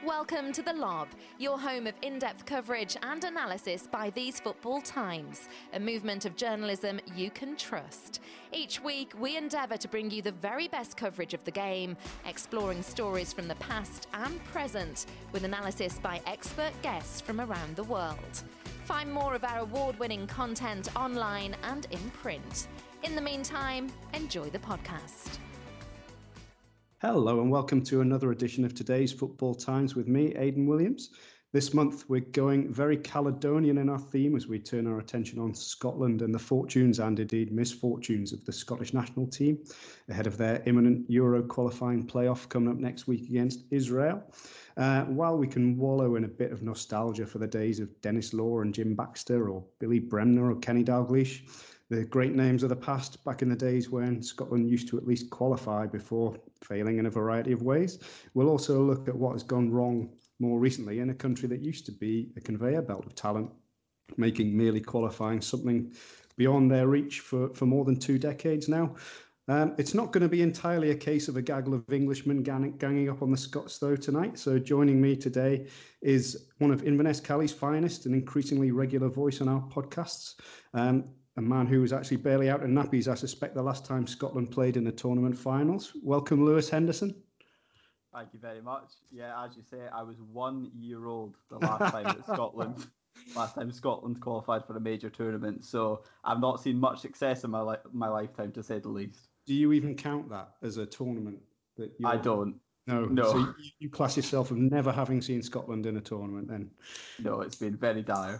Welcome to The Lob, your home of in-depth coverage and analysis by These Football Times, a movement of journalism you can trust. Each week, we endeavour to bring you the very best coverage of the game, exploring stories from the past and present, with analysis by expert guests from around the world. Find more of our award-winning content online and in print. In the meantime, enjoy the podcast. Hello and welcome to another edition of today's Football Times with me, Aidan Williams. This month we're going very Caledonian in our theme as we turn our attention on Scotland and the fortunes and indeed misfortunes of the Scottish national team ahead of their imminent Euro qualifying playoff coming up next week against Israel. While we can wallow in a bit of nostalgia for the days of Denis Law and Jim Baxter or Billy Bremner or Kenny Dalglish, the great names of the past back in the days when Scotland used to at least qualify before failing in a variety of ways. We'll also look at what has gone wrong more recently in a country that used to be a conveyor belt of talent, making merely qualifying something beyond their reach for more than 2 decades now. It's not going to be entirely a case of a gaggle of Englishmen ganging up on the Scots, though, tonight. So joining me today is one of Inverness Callie's finest and increasingly regular voice on our podcasts. A man who was actually barely out in nappies, I suspect, the last time Scotland played in the tournament finals. Welcome, Lewis Henderson. Thank you very much. Yeah, as you say, I was 1 year old the last time that Scotland qualified for a major tournament. So I've not seen much success in my lifetime, to say the least. Do you even count that as a tournament? I don't. No. So you class yourself as never having seen Scotland in a tournament then? No, it's been very dire.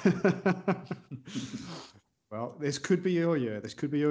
Well, this could be your year.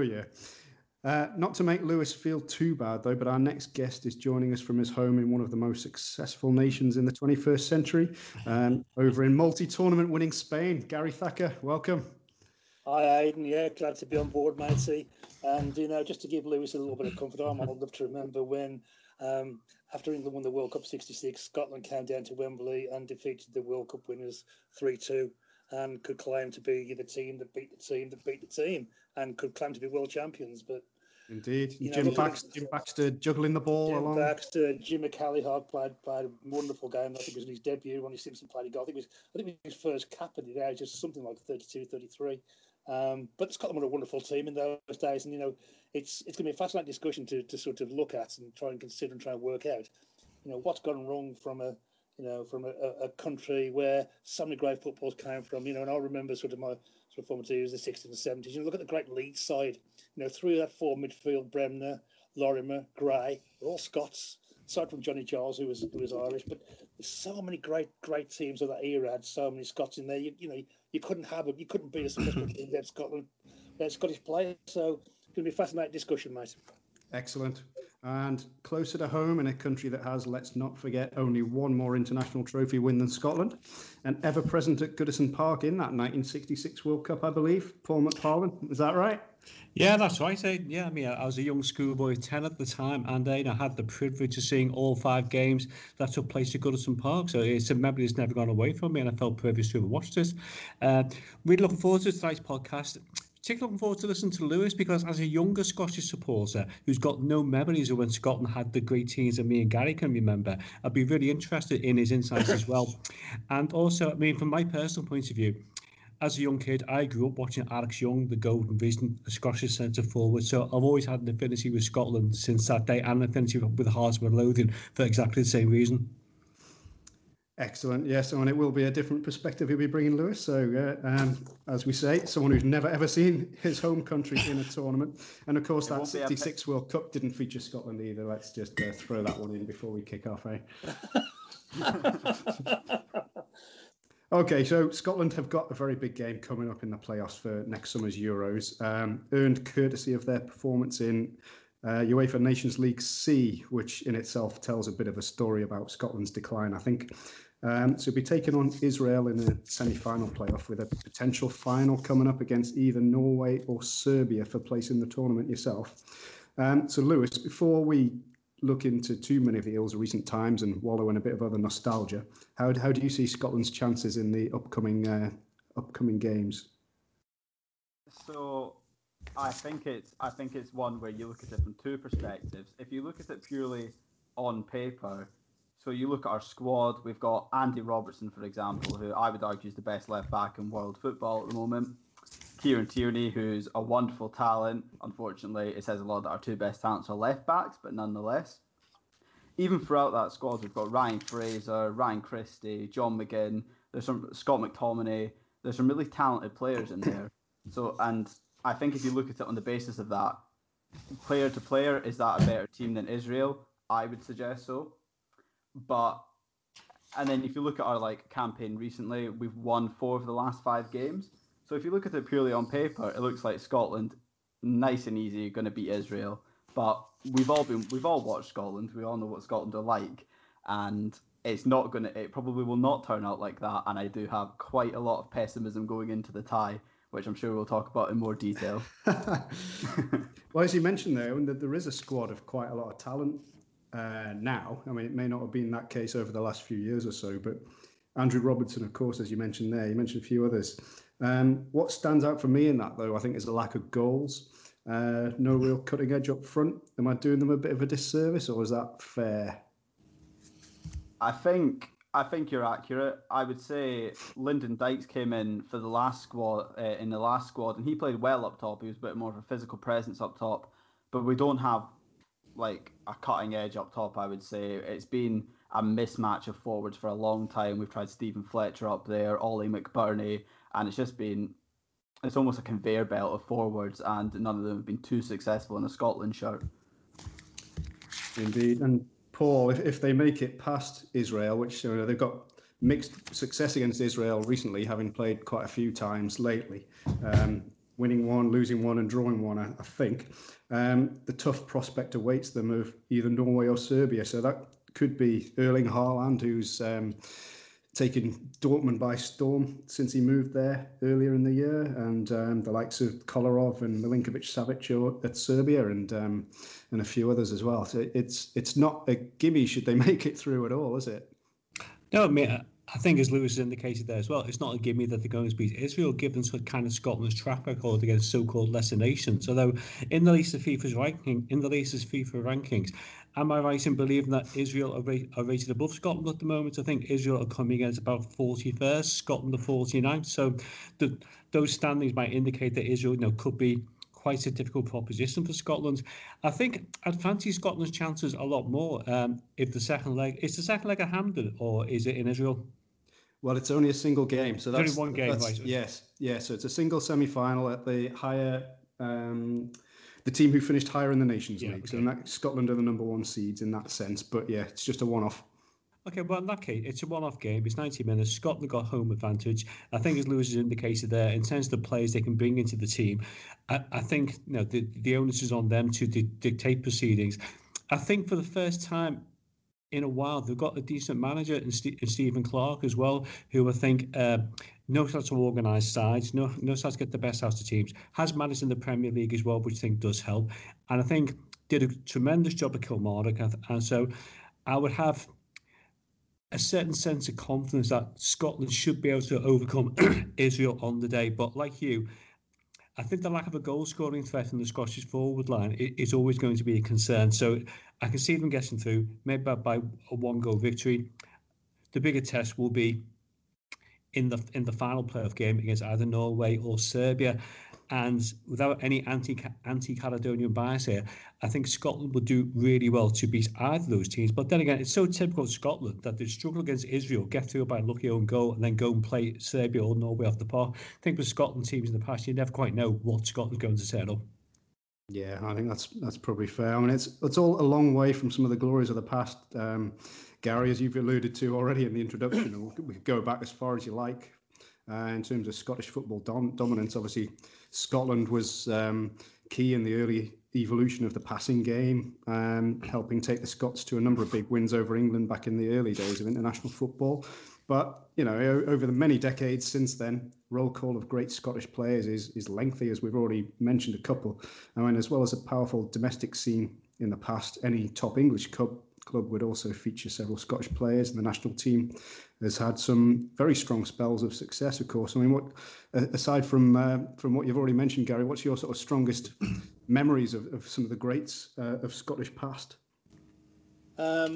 Not to make Lewis feel too bad, though, but our next guest is joining us from his home in one of the most successful nations in the 21st century, over in multi-tournament winning Spain. Gary Thacker, welcome. Hi, Aidan. Yeah, glad to be on board, matey. And, just to give Lewis a little bit of comfort, I'm old enough to remember when, after England won the World Cup '66, Scotland came down to Wembley and defeated the World Cup winners 3-2. And could claim to be the team that beat the team that beat the team, and could claim to be world champions. But indeed, Jim Baxter juggling the ball along. Jim McCallihock played a wonderful game. I think it was in his debut. Ronnie Simpson played a goal. I think it was his first cap at the age of something like 32, 33. But Scotland were a wonderful team in those days, and it's going to be a fascinating discussion to sort of look at and try and consider and try and work out, what's gone wrong from a country where so many great footballers came from, and I remember my formative years, the 60s and 70s. Look at the great Leeds side, 3 of that 4 midfield, Bremner, Lorimer, Gray, they're all Scots, aside from Johnny Giles, who was Irish. But there's so many great teams of that era had so many Scots in there. You couldn't beat a successful team without Scotland, without Scottish players. So it's going to be a fascinating discussion, mate. Excellent. And closer to home in a country that has, let's not forget, only one more international trophy win than Scotland, and ever present at Goodison Park in that 1966 World Cup, I believe. Paul McFarlane, is that right? Yeah, that's right. I was a young schoolboy, 10 at the time, and I had the privilege of seeing all 5 games that took place at Goodison Park. So it's a memory that's never gone away from me, and I felt privileged to have watched it. Really looking forward to tonight's podcast. Particularly looking forward to listening to Lewis, because as a younger Scottish supporter who's got no memories of when Scotland had the great teams that me and Gary can remember, I'd be really interested in his insights as well. And also, from my personal point of view, as a young kid, I grew up watching Alex Young, the Golden Vision, the Scottish centre forward. So I've always had an affinity with Scotland since that day, and an affinity with Hearts of Loathing for exactly the same reason. Excellent. Yes, and it will be a different perspective he'll be bringing, Lewis. So, as we say, someone who's never ever seen his home country in a tournament. And of course, that 66 World Cup didn't feature Scotland either. Let's just throw that one in before we kick off, eh? Okay, so Scotland have got a very big game coming up in the playoffs for next summer's Euros, earned courtesy of their performance in UEFA Nations League C, which in itself tells a bit of a story about Scotland's decline, I think. So we'll be taking on Israel in a semi-final playoff with a potential final coming up against either Norway or Serbia for place in the tournament yourself. So Lewis, before we look into too many of the ills of recent times and wallow in a bit of other nostalgia, how do you see Scotland's chances in the upcoming games? So I think it's one where you look at it from 2 perspectives. If you look at it purely on paper, So you look at our squad, we've got Andy Robertson, for example, who I would argue is the best left back in world football at the moment. Kieran Tierney, who's a wonderful talent. Unfortunately, it says a lot that our two best talents are left backs, but nonetheless. Even throughout that squad, we've got Ryan Fraser, Ryan Christie, John McGinn, there's some Scott McTominay, there's some really talented players in there. So, and I think if you look at it on the basis of that, player to player, is that a better team than Israel? I would suggest so. But, and then if you look at our campaign recently, we've won 4 of the last 5 games. So if you look at it purely on paper, it looks like Scotland, nice and easy, going to beat Israel. But we've all watched Scotland. We all know what Scotland are like, and it probably will not turn out like that. And I do have quite a lot of pessimism going into the tie, which I'm sure we'll talk about in more detail. Well, as you mentioned there, there is a squad of quite a lot of talent now. I mean, it may not have been that case over the last few years or so, but Andrew Robertson, of course, as you mentioned there, you mentioned a few others. What stands out for me in that, though, I think, is the lack of goals. No real cutting edge up front. Am I doing them a bit of a disservice, or is that fair? I think you're accurate. I would say Lyndon Dykes came in for the last squad, and he played well up top. He was a bit more of a physical presence up top, but we don't have a cutting edge up top. I would say it's been a mismatch of forwards for a long time. We've tried Stephen Fletcher up there, Ollie McBurney, and it's almost a conveyor belt of forwards, and none of them have been too successful in a Scotland shirt. Indeed. And Paul, if they make it past Israel, which they've got mixed success against Israel recently, having played quite a few times lately, winning one, losing one, and drawing one, I think. The tough prospect awaits them of either Norway or Serbia. So that could be Erling Haaland, who's taken Dortmund by storm since he moved there earlier in the year, and the likes of Kolarov and Milinkovic-Savic at Serbia, and a few others as well. So it's not a gimme should they make it through at all, is it? No, I mean, I think as Lewis has indicated there as well, it's not a gimme that they're going to beat Israel, given kind of Scotland's track record against so-called lesser nations. Although in the latest FIFA rankings, am I right in believing that Israel are rated above Scotland at the moment? I think Israel are coming in at about 41st, Scotland are 49th. So those standings might indicate that Israel, could be quite a difficult proposition for Scotland. I think I'd fancy Scotland's chances a lot more if the second leg at Hampden, or is it in Israel? Well, it's only a single game, so that's only one game, right? Yes. So it's a single semi-final at the higher, the team who finished higher in the Nations League. Okay. So Scotland are the number 1 seeds in that sense. But yeah, it's just a one-off. Okay, well, in that case, it's a one-off game. It's 90 minutes. Scotland got home advantage. I think, as Lewis has indicated there, in terms of the players they can bring into the team, I think the onus is on them to dictate proceedings. I think for the first time in a while, they've got a decent manager in Stephen Clarke as well, who I think knows how to organise sides, knows how to get the best out of teams, has managed in the Premier League as well, which I think does help. And I think did a tremendous job at Kilmarnock. And so I would have a certain sense of confidence that Scotland should be able to overcome Israel on the day. But like you, I think the lack of a goal-scoring threat in the Scottish forward line is always going to be a concern. So I can see them getting through, maybe by a 1-goal victory. The bigger test will be in the final playoff game against either Norway or Serbia. And without any anti-Caledonian bias here, I think Scotland will do really well to beat either of those teams. But then again, it's so typical of Scotland that they struggle against Israel, get through by a lucky own goal, and then go and play Serbia or Norway off the park. I think with Scotland teams in the past, you never quite know what Scotland's going to turn up. Yeah, I think that's probably fair. I mean, it's all a long way from some of the glories of the past. Gary, as you've alluded to already in the introduction, we could go back as far as you like. In terms of Scottish football dominance, obviously Scotland was key in the early evolution of the passing game, helping take the Scots to a number of big wins over England back in the early days of international football. But, over the many decades since then, roll call of great Scottish players is lengthy, as we've already mentioned a couple. I mean, as well as a powerful domestic scene in the past, any top English club would also feature several Scottish players, and the national team has had some very strong spells of success, of course. I mean, aside from what you've already mentioned, Gary, what's your sort of strongest memories of some of the greats of Scottish past?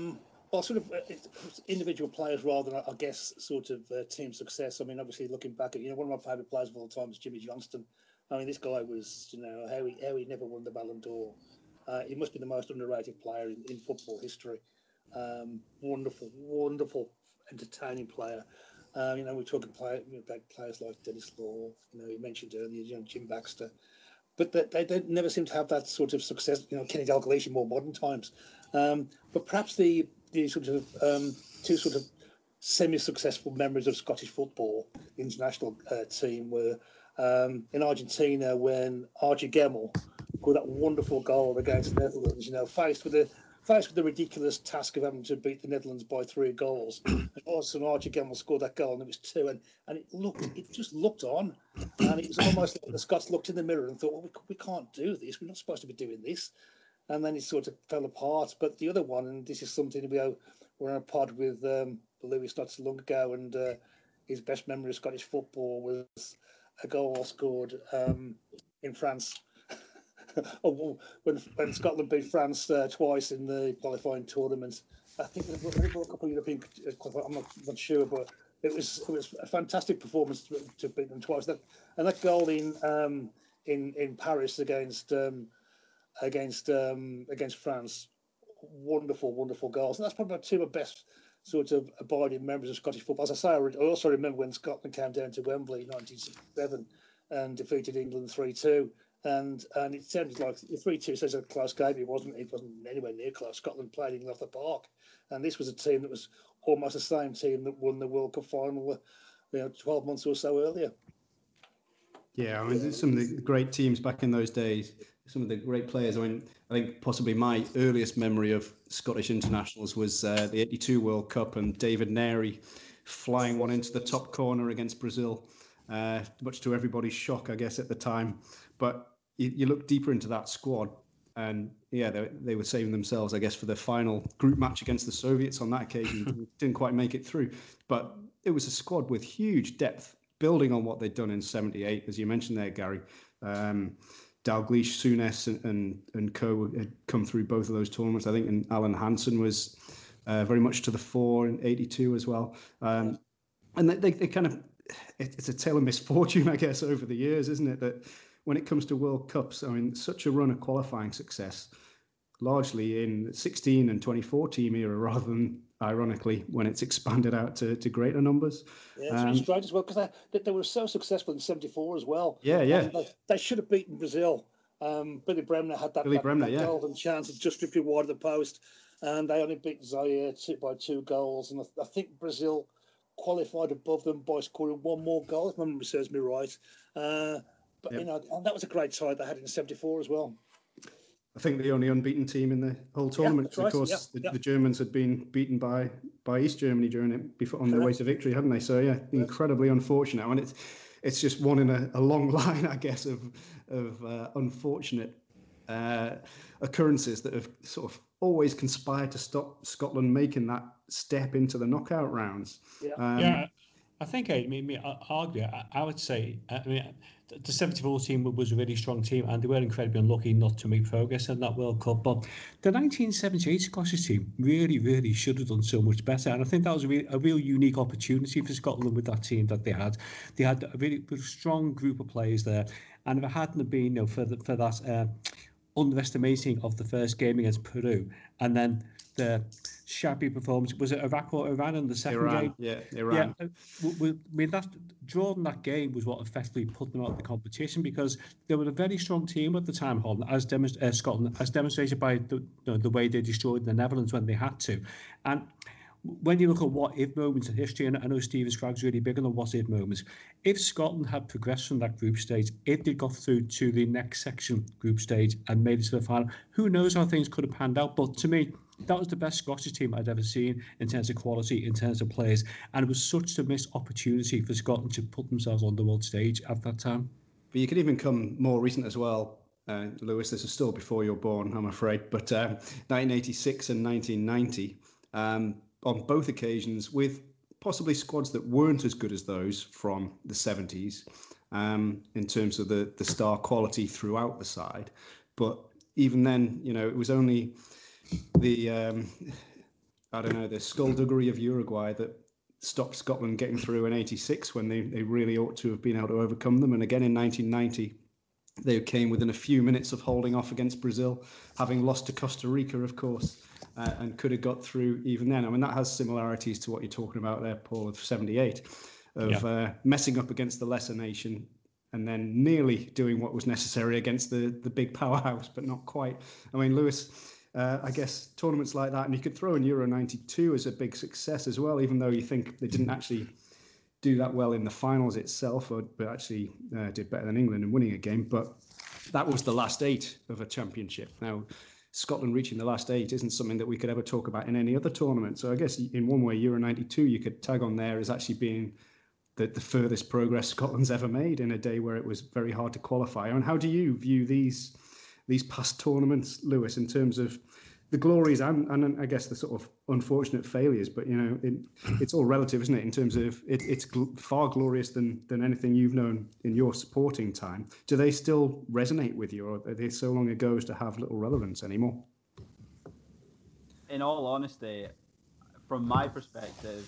Well, sort of individual players rather than, I guess, sort of team success. I mean, obviously, looking back at, one of my favourite players of all time is Jimmy Johnston. I mean, this guy was, how he never won the Ballon d'Or. He must be the most underrated player in football history. Wonderful, entertaining player. We're talking about players like Dennis Law. You mentioned earlier, Jim Baxter. But they never seem to have that sort of success. Kenny Dalglish in more modern times. But perhaps the sort of two sort of semi-successful members of Scottish football, the international team, were in Argentina when Archie Gemmill scored that wonderful goal against the Netherlands. Faced with the ridiculous task of having to beat the Netherlands by 3 goals, and all of a sudden Archie Gemmill scored that goal, and it was 2, and it just looked on, and it was almost like the Scots looked in the mirror and thought, well, we can't do this. We're not supposed to be doing this. And then it sort of fell apart. But the other one, and this is something we were on a pod with Lewis not so long ago, and his best memory of Scottish football was a goal scored in France when Scotland beat France twice in the qualifying tournament. I think there were a couple of European qualifying, I'm not sure, but it was a fantastic performance to beat them twice. That goal in Paris against France, wonderful goals. And that's probably two of the best sort of abiding members of Scottish football. As I say, I also remember when Scotland came down to Wembley in 1967 and defeated England 3-2. And it sounded like the 3-2 says a close game. It wasn't anywhere near close. Scotland played England off the park. And this was a team that was almost the same team that won the World Cup final 12 months or so earlier. Yeah, I mean, some of the great teams back in those days, some of the great players. I mean, I think possibly my earliest memory of Scottish internationals was the 82 World Cup and David Narey flying one into the top corner against Brazil, much to everybody's shock, I guess, at the time. But you look deeper into that squad, and yeah, they were saving themselves, I guess, for the final group match against the Soviets on that occasion. Didn't quite make it through. But it was a squad with huge depth, building on what they'd done in '78, as you mentioned there, Gary. Dalglish, Souness and co had come through both of those tournaments, I think, and Alan Hansen was very much to the fore in '82 as well. And they kind of, it's a tale of misfortune, I guess, over the years, isn't it? That when it comes to World Cups, I mean, such a run of qualifying success, largely in 16 and 24 team era, rather than, ironically, when it's expanded out to greater numbers. Yeah, it's really strange as well, because they were so successful in '74 as well. Yeah. They should have beaten Brazil. Billy Bremner had that golden chance of just dripping wide of the post, and they only beat Zaire by 2 goals. And I think Brazil qualified above them by scoring 1 more goal, if my memory serves me right. And that was a great side they had in '74 as well. I think the only unbeaten team in the whole tournament. Right. Of course, the Germans had been beaten by East Germany during it before on their way to victory, hadn't they? So yeah, incredibly unfortunate. I mean, it's just one in a long line, I guess, of unfortunate occurrences that have sort of always conspired to stop Scotland making that step into the knockout rounds. I think I would say, the 74 team was a really strong team, and they were incredibly unlucky not to make progress in that World Cup. But the 1978 Scottish team really should have done so much better. And I think that was a real unique opportunity for Scotland with that team that they had. They had a really strong group of players there. And if it hadn't been for that underestimating of the first game against Peru, and then the shabby performance, was it Iraq or Iran in the second game? Yeah, Iran. Yeah, I mean, drawing that game was what effectively put them out of the competition, because they were a very strong team at the time, Holland, Scotland, as demonstrated by the way they destroyed the Netherlands when they had to. And when you look at what if moments in history, and I know Stephen Scragg's really big on the what if moments, if Scotland had progressed from that group stage, if they got through to the next section group stage and made it to the final, who knows how things could have panned out. But to me, that was the best Scottish team I'd ever seen in terms of quality, in terms of players, and it was such a missed opportunity for Scotland to put themselves on the world stage at that time. But you could even come more recent as well, Lewis. This is still before you're born, I'm afraid, but 1986 and 1990. On both occasions, with possibly squads that weren't as good as those from the 70s in terms of the star quality throughout the side. But even then, it was only the I don't know, the skullduggery of Uruguay that stopped Scotland getting through in '86 when they really ought to have been able to overcome them. And again in 1990, they came within a few minutes of holding off against Brazil, having lost to Costa Rica, of course, and could have got through even then. I mean, that has similarities to what you're talking about there, Paul, of '78, of messing up against the lesser nation and then nearly doing what was necessary against the big powerhouse, but not quite. I mean, Lewis, I guess tournaments like that, and you could throw in Euro 92 as a big success as well, even though you think they didn't actually do that well in the finals itself, but actually did better than England in winning a game. But that was the last 8 of a championship. Now, Scotland reaching the last 8 isn't something that we could ever talk about in any other tournament. So I guess in one way, Euro 92, you could tag on there as actually being the furthest progress Scotland's ever made in a day where it was very hard to qualify. I mean, how do you view these past tournaments, Lewis, in terms of the glories and I guess the sort of unfortunate failures? But, you know, it's all relative, isn't it, in terms of it's far glorious than anything you've known in your supporting time. Do they still resonate with you, or are they so long ago as to have little relevance anymore? In all honesty, from my perspective,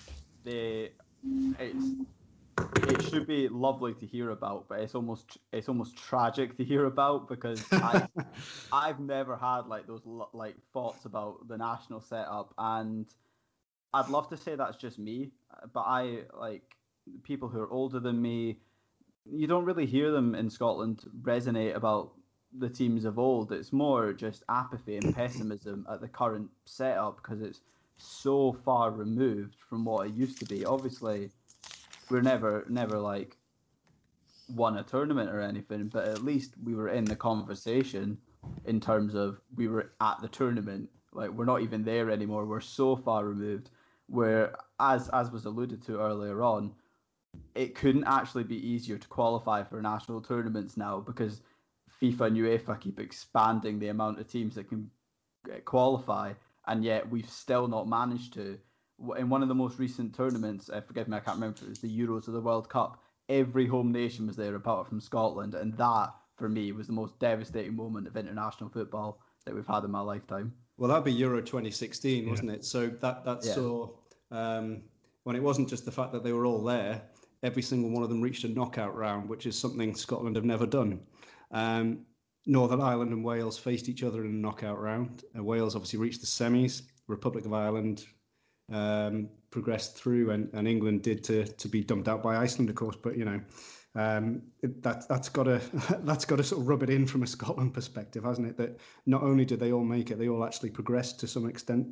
it should be lovely to hear about, but it's almost tragic to hear about, because I've never had like those like thoughts about the national setup, and I'd love to say that's just me, but I like people who are older than me. You don't really hear them in Scotland resonate about the teams of old. It's more just apathy and pessimism at the current setup because it's so far removed from what it used to be. Obviously, we're never like won a tournament or anything, but at least we were in the conversation in terms of we were at the tournament. Like, we're not even there anymore. We're so far removed, where as was alluded to earlier on, it couldn't actually be easier to qualify for national tournaments now because FIFA and UEFA keep expanding the amount of teams that can qualify, and yet we've still not managed to. In one of the most recent tournaments, forgive me, I can't remember if it was the Euros or the World Cup, every home nation was there apart from Scotland, and that, for me, was the most devastating moment of international football that we've had in my lifetime. Well, that'd be Euro 2016, wasn't it? So that saw, when it wasn't just the fact that they were all there, every single one of them reached a knockout round, which is something Scotland have never done. Northern Ireland and Wales faced each other in a knockout round. Wales obviously reached the semis. Republic of Ireland progressed through, and England did to be dumped out by Iceland, of course. But you know, that's got to sort of rub it in from a Scotland perspective, hasn't it? That not only did they all make it, they all actually progressed to some extent.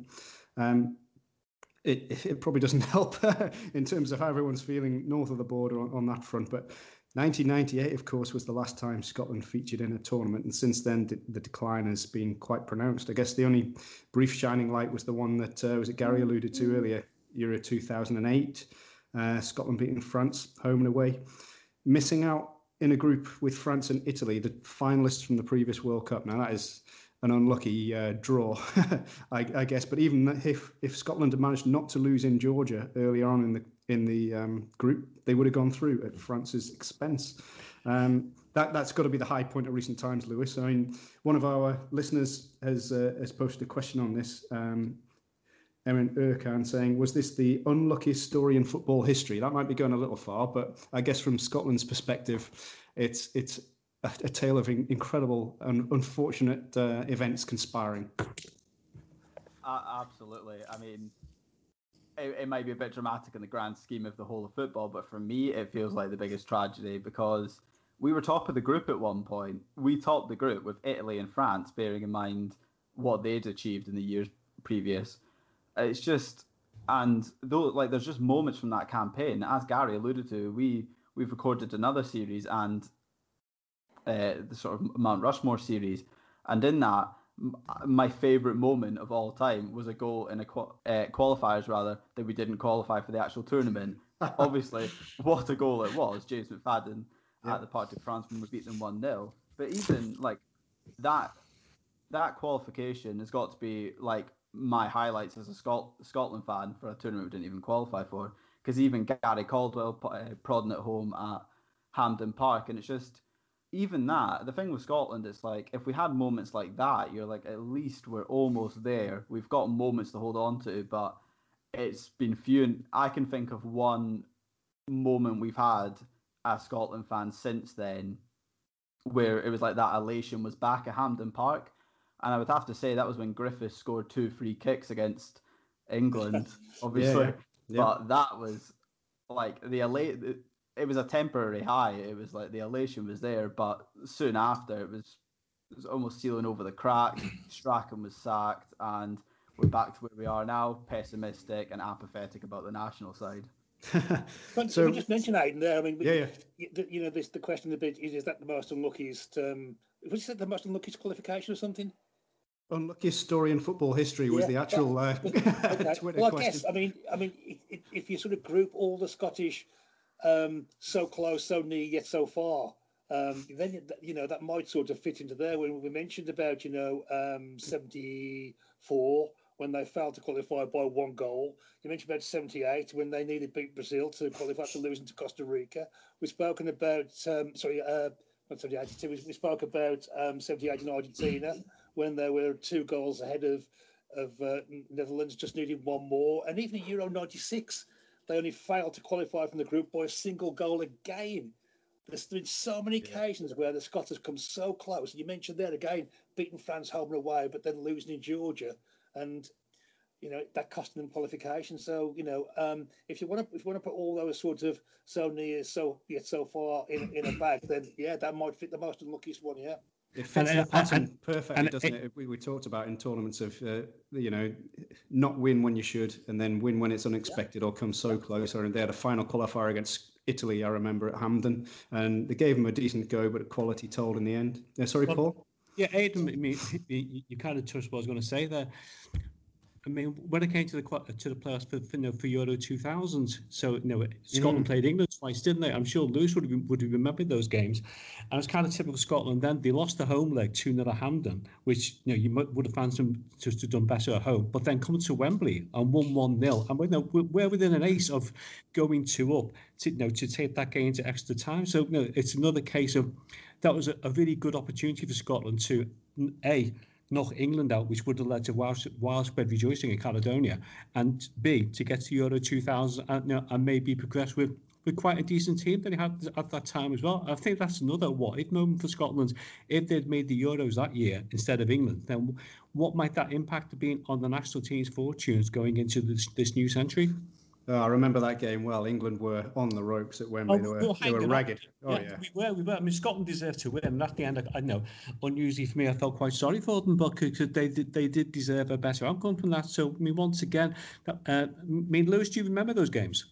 It probably doesn't help in terms of how everyone's feeling north of the border on that front. But 1998, of course, was the last time Scotland featured in a tournament, and since then the decline has been quite pronounced. I guess the only brief shining light was the one that was it Gary alluded to earlier, Euro 2008, Scotland beating France home and away, missing out in a group with France and Italy, the finalists from the previous World Cup. Now that is an unlucky draw, I guess. But even if Scotland had managed not to lose in Georgia earlier on in the group, they would have gone through at France's expense. That's got to be the high point of recent times, Lewis. I mean, one of our listeners has posted a question on this. Emin Erkan saying, was this the unluckiest story in football history? That might be going a little far, but I guess from Scotland's perspective, it's a tale of incredible and unfortunate events conspiring. Absolutely. I mean, it might be a bit dramatic in the grand scheme of the whole of football, but for me, it feels like the biggest tragedy because we were top of the group at one point. We topped the group with Italy and France, bearing in mind what they'd achieved in the years previous. It's just, and though, like, there's just moments from that campaign. As Gary alluded to, we've recorded another series and the sort of Mount Rushmore series, and in that, my favourite moment of all time was a goal in qualifiers rather that we didn't qualify for the actual tournament. Obviously, what a goal it was, James McFadden at the Parc de France when we beat them 1-0. But even like that qualification has got to be like my highlights as a Scotland fan for a tournament we didn't even qualify for. Because even Gary Caldwell prodding at home at Hampden Park, and it's just. Even that, the thing with Scotland is like, if we had moments like that, you're like, at least we're almost there. We've got moments to hold on to, but it's been few. And I can think of one moment we've had as Scotland fans since then where it was like that elation was back at Hampden Park. And I would have to say that was when Griffiths scored 2 free kicks against England, obviously. Yeah. But that was like it was a temporary high. It was like the elation was there, but soon after it was almost sealing over the crack. Strachan was sacked, and we're back to where we are now, pessimistic and apathetic about the national side. So we just mentioned Aidan there. I mean, yeah. The question a bit is that the most unluckiest? Was it the most unluckiest qualification or something? Unluckiest story in football history was the actual okay. Twitter well, I question. guess. I mean, if you sort of group all the Scottish, so close, so near, yet so far, then that might sort of fit into there. When we mentioned about 74 when they failed to qualify by 1 goal. You mentioned about 78 when they nearly beat Brazil to qualify after losing to Costa Rica. We've spoken about not 78. We spoke about 78 in Argentina when they were 2 goals ahead of Netherlands, just needing 1 more. And even in Euro 96, they only failed to qualify from the group by a single goal again. There's been so many occasions where the Scots have come so close. You mentioned there again, beating France home and away, but then losing in Georgia, and that cost them qualification. So if you want to put all those sort of so near, so yet so far in a bag, then that might fit the most unluckiest one. Yeah. It fits the pattern perfectly, doesn't it? We talked about in tournaments of, not win when you should and then win when it's unexpected or come so close. Or they had a final qualifier against Italy, I remember, at Hampden, and they gave them a decent go, but quality told in the end. Paul? Yeah, Aidan, you kind of touched what I was going to say there. I mean, when it came to the playoffs for Euro 2000, so Scotland played England twice, didn't they? I'm sure Lewis would have remembered those games, and it's kind of typical Scotland. Then they lost the home leg 2-0 at Hampden, which you would have found them to have done better at home. But then come to Wembley and won 1-0, and we're within an ace of going 2 up to take that game into extra time. So it's another case of that was a really good opportunity for Scotland to knock England out, which would have led to widespread rejoicing in Caledonia, and B, to get to Euro 2000 and maybe progress with quite a decent team that they had at that time as well. I think that's another what-if moment for Scotland. If they'd made the Euros that year instead of England, then what might that impact have been on the national team's fortunes going into this new century? I remember that game well. England were on the ropes at Wembley. They were ragged. We were. I mean, Scotland deserved to win. And at the end, I know, unusually for me, I felt quite sorry for them, but they did deserve a better outcome from that. So, I mean, once again, Lewis, do you remember those games?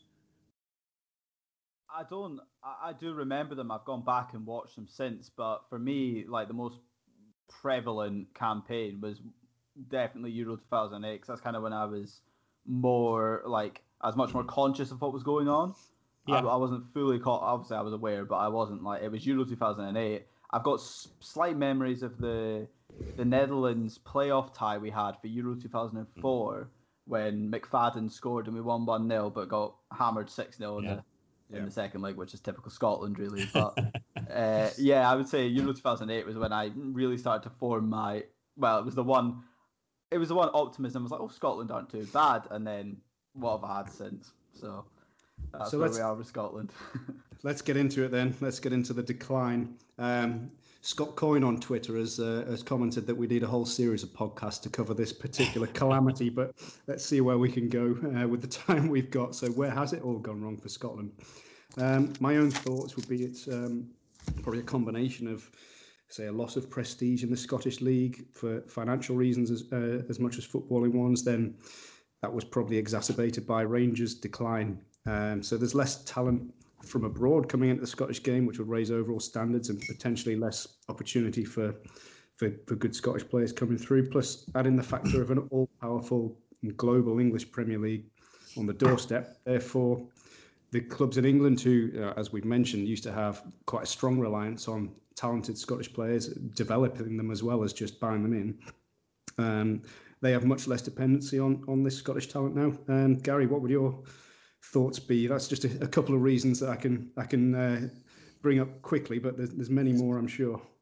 I don't. I do remember them. I've gone back and watched them since. But for me, like the most prevalent campaign was definitely Euro 2008, because that's kind of when I was more like. I was much more conscious of what was going on. Yeah. I wasn't fully caught. Obviously, I was aware, but I wasn't like it was Euro 2008. I've got slight memories of the Netherlands playoff tie we had for Euro 2004 when McFadden scored and we won 1-0, but got hammered 6-0 in the second leg, which is typical Scotland, really. But I would say Euro 2008 was when I really started to form my. Well, it was the one optimism. I was like, oh, Scotland aren't too bad, and then. What have I had since? So that's where we are with Scotland. Let's get into it then. Let's get into the decline. Scott Coyne on Twitter has commented that we need a whole series of podcasts to cover this particular calamity, but let's see where we can go with the time we've got. So where has it all gone wrong for Scotland? My own thoughts would be it's probably a combination of, say, a loss of prestige in the Scottish League for financial reasons as much as footballing ones, then that was probably exacerbated by Rangers' decline. So there's less talent from abroad coming into the Scottish game, which would raise overall standards and potentially less opportunity for good Scottish players coming through. Plus, adding the factor of an all-powerful global English Premier League on the doorstep. Therefore, the clubs in England who, as we've mentioned, used to have quite a strong reliance on talented Scottish players, developing them as well as just buying them in. They have much less dependency on this Scottish talent now. Gary, what would your thoughts be? That's just a couple of reasons that I can bring up quickly, but there's many more, I'm sure.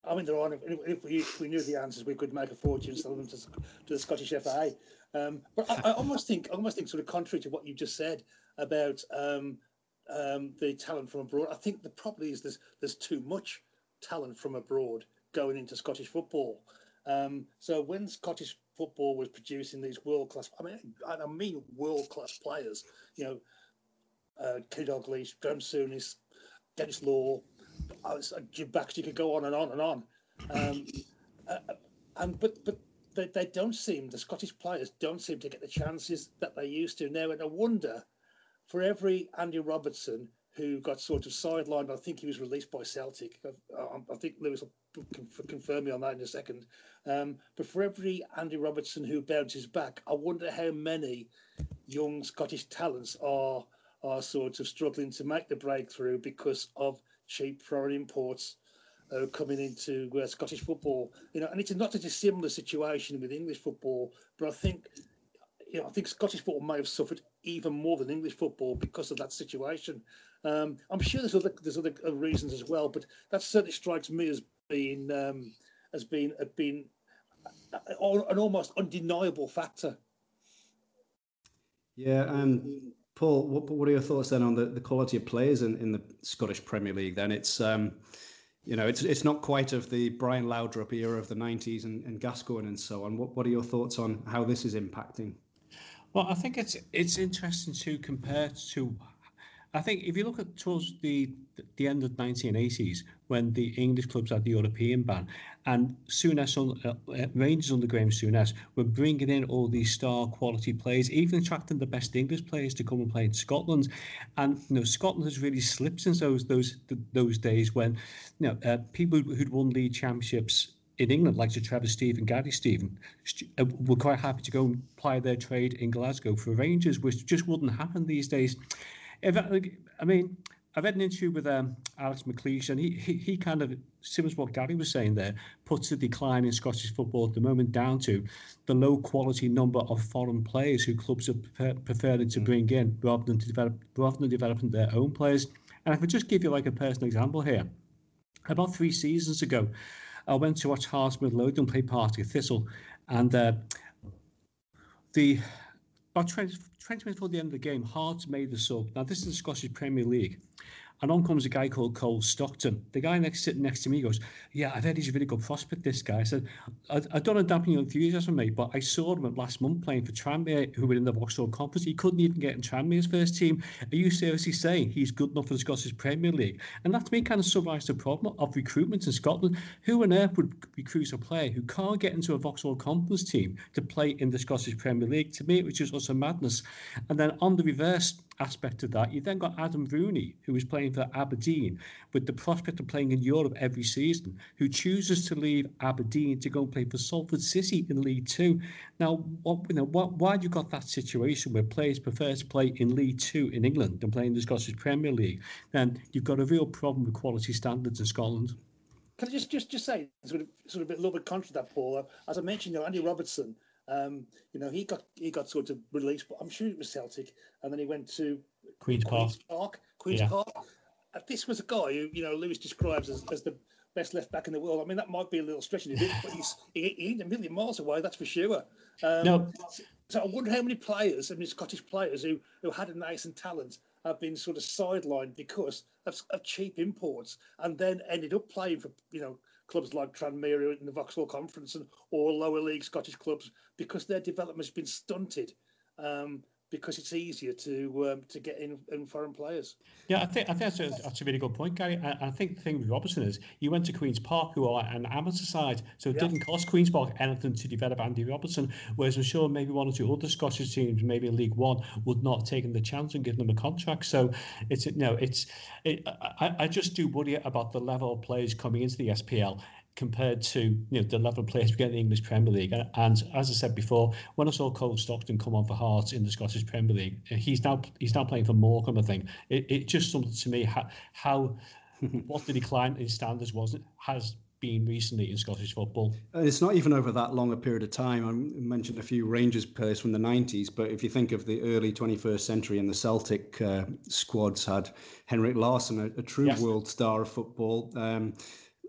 I mean, if we knew the answers, we could make a fortune selling them to the Scottish FA. But I almost think sort of contrary to what you just said about the talent from abroad. I think the problem is there's too much talent from abroad going into Scottish football. So when Scottish football was producing these world-class, I mean world-class players, Kenny Dalglish, Graham Souness, Dennis Law, Jim Baxter, you could go on and on and on. But they don't seem, the Scottish players don't seem to get the chances that they used to now. And I wonder, for every Andy Robertson who got sort of sidelined, I think he was released by Celtic. I think Lewis will confirm me on that in a second. But for every Andy Robertson who bounces back, I wonder how many young Scottish talents are sort of struggling to make the breakthrough because of cheap foreign imports coming into Scottish football. And it's not a dissimilar situation with English football, but I think Scottish football may have suffered even more than English football because of that situation. I'm sure there's other reasons as well, but that certainly strikes me as being an almost undeniable factor. Yeah, Paul, what are your thoughts then on the quality of players in the Scottish Premier League? Then it's it's not quite of the Brian Laudrup era of the 90s and Gascoigne and so on. What are your thoughts on how this is impacting? Well, I think it's interesting to compare to. I think if you look at towards the end of the 1980s, when the English clubs had the European ban, and Rangers under Graham Souness were bringing in all these star quality players, even attracting the best English players to come and play in Scotland. And Scotland has really slipped since those days when people who'd won league championships in England, like Sir Trevor Steven, Gary Steven, were quite happy to go and ply their trade in Glasgow for Rangers, which just wouldn't happen these days. I read an interview with Alex McLeish, and he kind of, similar to what Gary was saying there, puts the decline in Scottish football at the moment down to the low quality number of foreign players who clubs are preferring to bring in rather than developing their own players. And I could just give you like a personal example here. About 3 seasons ago, I went to watch Hearts Midlothian play Partick Thistle, and about 20 minutes before the end of the game, Hearts made the sub. Now, this is the Scottish Premier League. And on comes a guy called Cole Stockton. The guy sitting next to me goes, "Yeah, I've heard he's a really good prospect, this guy." I said, I don't want to dampen your enthusiasm, mate, but I saw him last month playing for Tranmere, who were in the Vauxhall Conference. He couldn't even get in Tranmere's first team. Are you seriously saying he's good enough for the Scottish Premier League? And that, to me, kind of summarised the problem of recruitment in Scotland. Who on earth would recruit a player who can't get into a Vauxhall Conference team to play in the Scottish Premier League? To me, it was just utter madness. And then on the reverse aspect of that, you then got Adam Rooney, who was playing for Aberdeen with the prospect of playing in Europe every season, who chooses to leave Aberdeen to go and play for Salford City in League Two. Now, why have you got that situation where players prefer to play in League Two in England than play in the Scottish Premier League? Then you've got a real problem with quality standards in Scotland. Can I just say, sort of a little bit contrary to that, Paul? As I mentioned, Andy Robertson, he got sort of released, but I'm sure it was Celtic, and then he went to Queen's Park. This was a guy who Lewis describes as the best left back in the world. I mean, that might be a little stretching it, but he ain't a million miles away, that's for sure. No. So I wonder how many players, Scottish players who had a nascent talent have been sort of sidelined because of cheap imports, and then ended up playing for clubs like Tranmere in the Vauxhall Conference or lower league Scottish clubs because their development has been stunted. Because it's easier to get in foreign players. Yeah, I think that's a really good point, Gary. I think the thing with Robertson is he went to Queen's Park, who are an amateur side, so it didn't cost Queen's Park anything to develop Andy Robertson. Whereas I'm sure maybe one or two other Scottish teams, maybe in League One, would not have taken the chance and given them a contract. So I just do worry about the level of players coming into the SPL compared to the level of players we get in the English Premier League. And as I said before, when I saw Cole Stockton come on for Hearts in the Scottish Premier League, he's now playing for Morecambe, I think. It just something to me how what the decline in standards has been recently in Scottish football. It's not even over that long a period of time. I mentioned a few Rangers players from the 90s, but if you think of the early 21st century and the Celtic squads had Henrik Larsson, a true world star of football.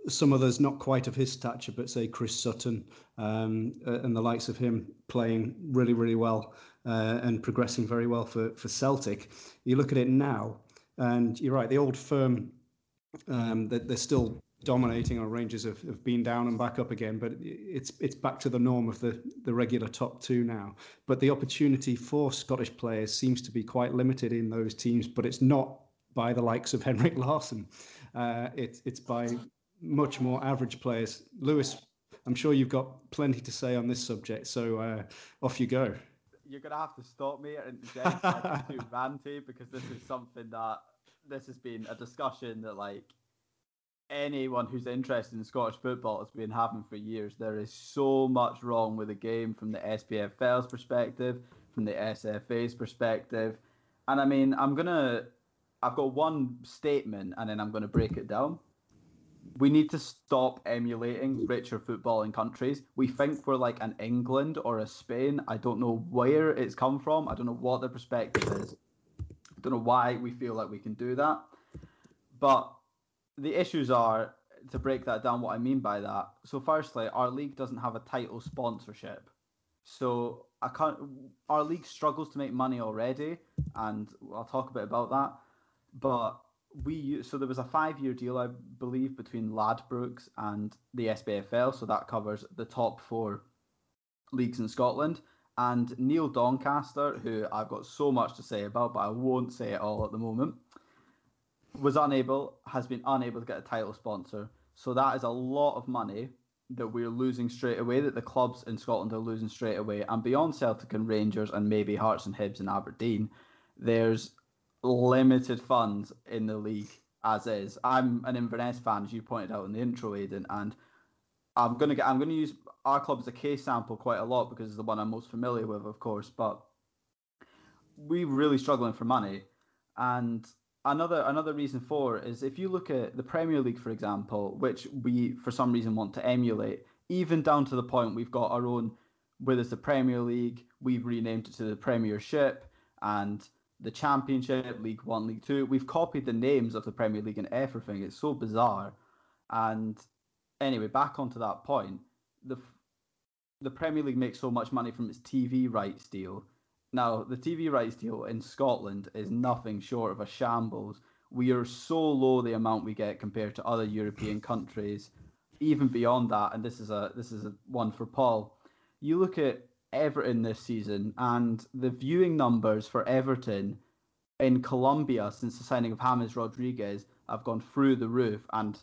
some others not quite of his stature, but say Chris Sutton and the likes of him playing really, really well and progressing very well for Celtic. You look at it now, and you're right, the old firm, that they're still dominating. Our Rangers have been down and back up again, but it's back to the norm of the regular top two now. But the opportunity for Scottish players seems to be quite limited in those teams, but it's not by the likes of Henrik Larsson. It's by much more average players. Lewis, I'm sure you've got plenty to say on this subject, so off you go. You're going to have to stop me at interject. I'm too ranty, because this is something that this has been a discussion that, like, anyone who's interested in Scottish football has been having for years. There is so much wrong with the game from the SPFL's perspective, from the SFA's perspective. And I mean, I've got one statement and then I'm going to break it down. We need to stop emulating richer footballing countries. We think we're like an England or a Spain. I don't know where it's come from. I don't know what their perspective is. I don't know why we feel like we can do that. But the issues are, to break that down, what I mean by that. So firstly, our league doesn't have a title sponsorship. So our league struggles to make money already, and I'll talk a bit about that. But so there was a 5-year deal, I believe, between Ladbrokes and the SPFL. So that covers the top 4 leagues in Scotland. And Neil Doncaster, who I've got so much to say about, but I won't say it all at the moment, has been unable to get a title sponsor. So that is a lot of money that we're losing straight away, that the clubs in Scotland are losing straight away. And beyond Celtic and Rangers and maybe Hearts and Hibs and Aberdeen, there's limited funds in the league as is. I'm an Inverness fan, as you pointed out in the intro, Aidan, and I'm going to use our club as a case sample quite a lot because it's the one I'm most familiar with, of course, but we're really struggling for money. And Another reason for it is, if you look at the Premier League, for example, which we for some reason want to emulate, even down to the point we've got our own, whether it's the Premier League, we've renamed it to the Premiership, and the Championship, League 1, League 2. We've copied the names of the Premier League and everything. It's so bizarre. And anyway, back onto that point, the Premier League makes so much money from its TV rights deal. Now, the TV rights deal in Scotland is nothing short of a shambles. We are so low the amount we get compared to other European countries. Even beyond that, and this is a one for Paul. You look at Everton this season, and the viewing numbers for Everton in Colombia since the signing of James Rodriguez have gone through the roof. And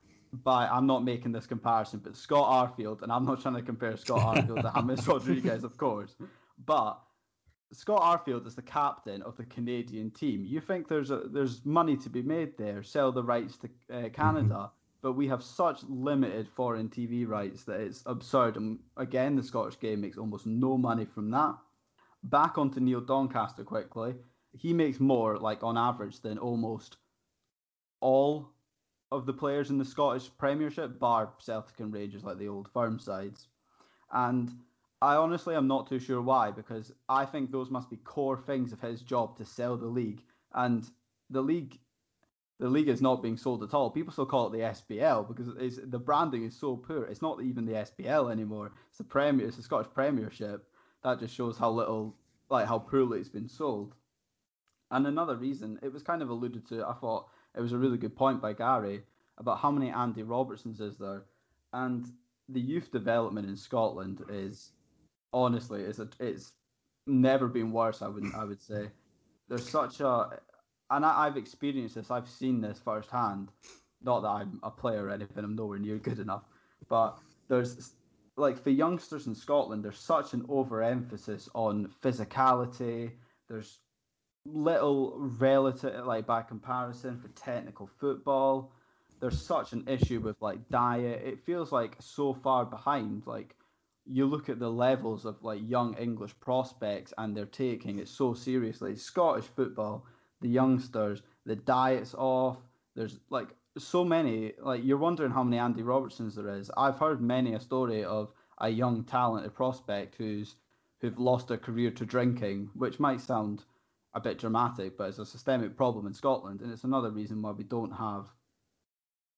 I'm not making this comparison, but Scott Arfield, and I'm not trying to compare Scott Arfield to James Rodriguez, of course, but Scott Arfield is the captain of the Canadian team. You think there's money to be made there, sell the rights to Canada, but we have such limited foreign TV rights that it's absurd. And again, the Scottish game makes almost no money from that. Back onto Neil Doncaster quickly. He makes more, like on average, than almost all of the players in the Scottish Premiership, bar Celtic and Rangers, like the old firm sides. And I honestly am not too sure why, because I think those must be core things of his job to sell the league. And the league is not being sold at all. People still call it the SPL because the branding is so poor. It's not even the SPL anymore. It's the Scottish Premiership. That just shows how poorly it's been sold. And another reason, it was kind of alluded to, I thought it was a really good point by Gary about how many Andy Robertsons is there. And the youth development in Scotland is, honestly, it's never been worse, I would say. There's such and I've experienced this, I've seen this firsthand. Not that I'm a player or anything, I'm nowhere near good enough. But there's, like, for youngsters in Scotland, there's such an overemphasis on physicality. There's little relative, like, by comparison, for technical football. There's such an issue with, like, diet. It feels like so far behind. Like, you look at the levels of, like, young English prospects and they're taking it so seriously. Scottish football, the youngsters, the diet's off. There's, like, so many. Like, you're wondering how many Andy Robertsons there is. I've heard many a story of a young talented prospect who've lost their career to drinking, which might sound a bit dramatic, but it's a systemic problem in Scotland, and it's another reason why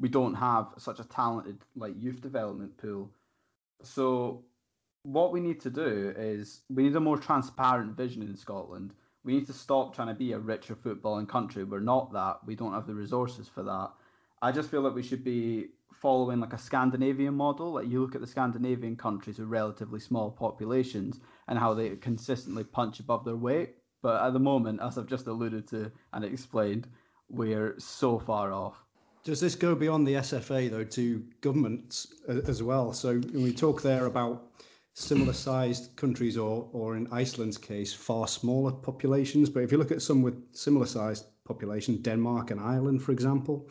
we don't have such a talented like youth development pool. So what we need to do is we need a more transparent vision in Scotland. We need to stop trying to be a richer footballing country. We're not that. We don't have the resources for that. I just feel like we should be following like a Scandinavian model. Like you look at the Scandinavian countries with relatively small populations and how they consistently punch above their weight. But at the moment, as I've just alluded to and explained, we're so far off. Does this go beyond the SFA, though, to governments as well? So when we talk there about similar-sized countries, or in Iceland's case, far smaller populations. But if you look at some with similar-sized population, Denmark and Ireland, for example,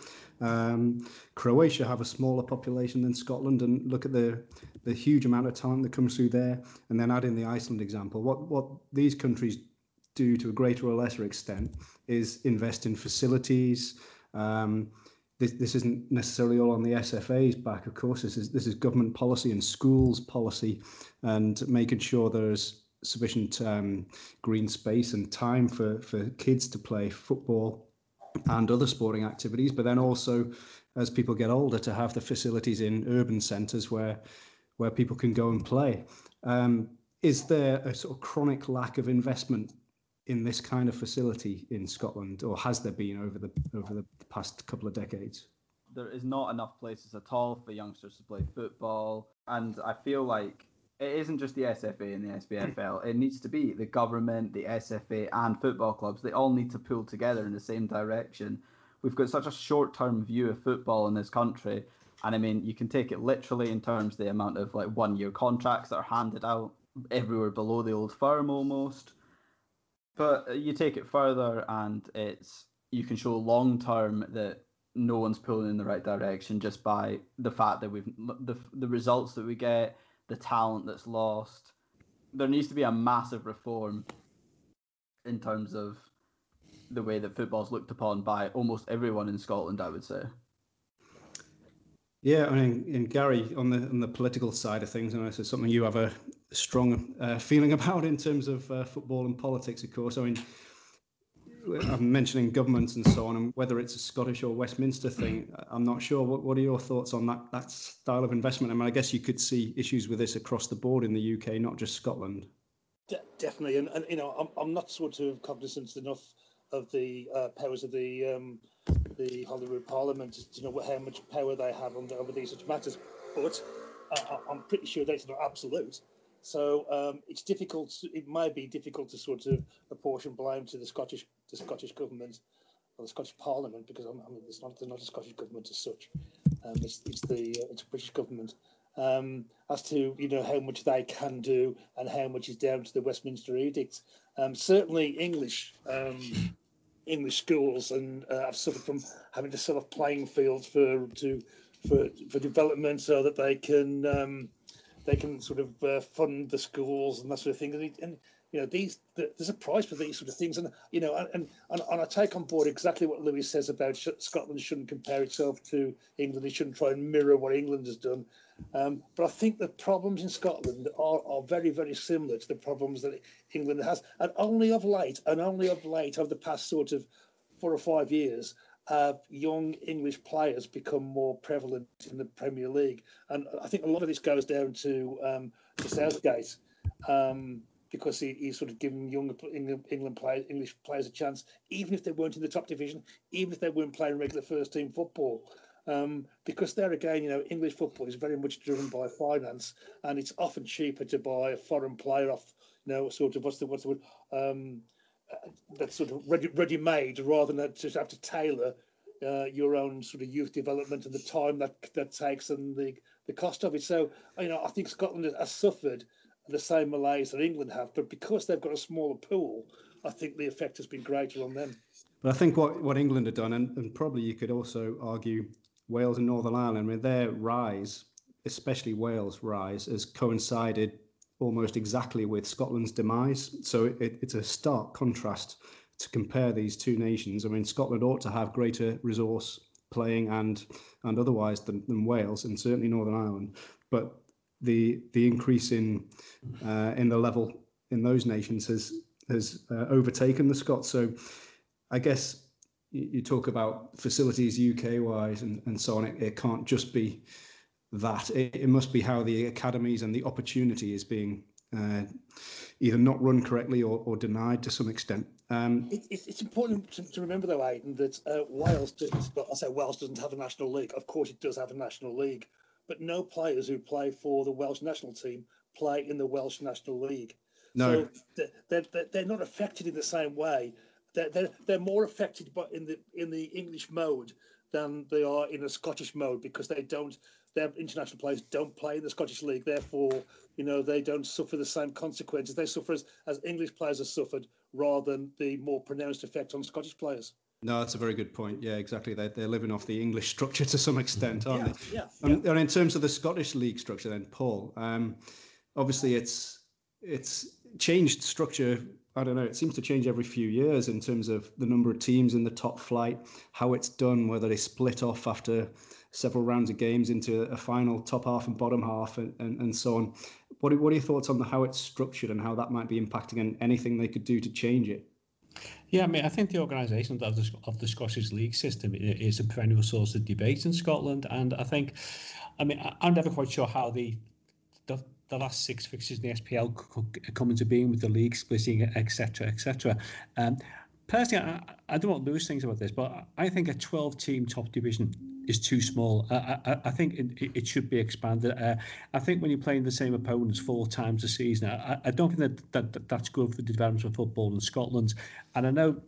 Croatia have a smaller population than Scotland, and look at the huge amount of talent that comes through there. And then add in the Iceland example. What these countries do to a greater or lesser extent is invest in facilities. This isn't necessarily all on the SFA's back, of course. This is government policy and schools policy, and making sure there's sufficient green space and time for kids to play football and other sporting activities. But then also, as people get older, to have the facilities in urban centres where people can go and play. Is there a sort of chronic lack of investment in this kind of facility in Scotland, or has there been over the past couple of decades? There is not enough places at all for youngsters to play football, and I feel like it isn't just the SFA and the SPFL. It needs to be the government, the SFA, and football clubs. They all need to pull together in the same direction. We've got such a short-term view of football in this country, and I mean, you can take it literally in terms of the amount of like one-year contracts that are handed out everywhere below the old firm almost. But you take it further, and you can show long term that no one's pulling in the right direction just by the fact that the results that we get, the talent that's lost. There needs to be a massive reform in terms of the way that football's looked upon by almost everyone in Scotland, I would say. Yeah, I mean, and Gary, on the political side of things, and this is something you have a strong feeling about in terms of football and politics, of course. I mean, I'm mentioning governments and so on, and whether it's a Scottish or Westminster thing, I'm not sure. What are your thoughts on that style of investment? I mean, I guess you could see issues with this across the board in the UK, not just Scotland. Definitely, and you know, I'm not sort of cognizant enough of the powers of the Holyrood Parliament to know how much power they have over these such matters, but I'm pretty sure that's not absolute. So it's difficult. It might be difficult to sort of apportion blame to the Scottish government or the Scottish Parliament, because I mean, there's not a Scottish government as such. It's a British government. As to how much they can do and how much is down to the Westminster Edict. Certainly English schools and have suffered from having to sell off playing fields for development so that they can sort of fund the schools and that sort of thing. And there's a price for these sort of things, and I take on board exactly what Louis says about Scotland shouldn't compare itself to England. It shouldn't try and mirror what England has done. But I think the problems in Scotland are very, very similar to the problems that England has, and only of late, over the past sort of 4 or 5 years, young English players become more prevalent in the Premier League, and I think a lot of this goes down to Southgate. Because he's sort of given young English players a chance, even if they weren't in the top division, even if they weren't playing regular first team football. Because there again, English football is very much driven by finance, and it's often cheaper to buy a foreign player off, sort of what's the word, that's sort of ready-made, rather than just have to tailor your own sort of youth development and the time that takes and the cost of it. So, I think Scotland has suffered the same malaise that England have, but because they've got a smaller pool, I think the effect has been greater on them. But I think what England have done, and probably you could also argue Wales and Northern Ireland, I mean, their rise, especially Wales' rise, has coincided almost exactly with Scotland's demise. So it's a stark contrast to compare these two nations. I mean, Scotland ought to have greater resource playing and otherwise than Wales, and certainly Northern Ireland. But the increase in the level in those nations has overtaken the Scots. So I guess you talk about facilities UK wise and so on. It can't just be that. It must be how the academies and the opportunity is being either not run correctly or denied to some extent. It's important to remember, though, Aidan, that Wales doesn't have a national league. Of course, it does have a national league, but no players who play for the Welsh national team play in the Welsh National League. No, so they're not affected in the same way. They're more affected in the English mode than they are in a Scottish mode, because their international players don't play in the Scottish league. Therefore, they don't suffer the same consequences. They suffer as English players have suffered, rather than the more pronounced effect on Scottish players. No, that's a very good point. Yeah, exactly. They're living off the English structure to some extent, aren't they? Yeah. And in terms of the Scottish league structure, then, Paul, obviously it's changed structure. I don't know. It seems to change every few years in terms of the number of teams in the top flight, how it's done, whether they split off after several rounds of games into a final top half and bottom half, and so on. What are your thoughts on how it's structured and how that might be impacting on anything they could do to change it? Yeah, I mean, I think the organisation of the Scottish league system is a perennial source of debate in Scotland, and I'm never quite sure how the last 6 fixtures in the SPL come into being with the league splitting, etc., etc. Personally, I don't want to lose things about this, but I think a 12-team top division is too small. I think it should be expanded. I think when you're playing the same opponents 4 times a season, I don't think that's good for the development of football in Scotland. And I know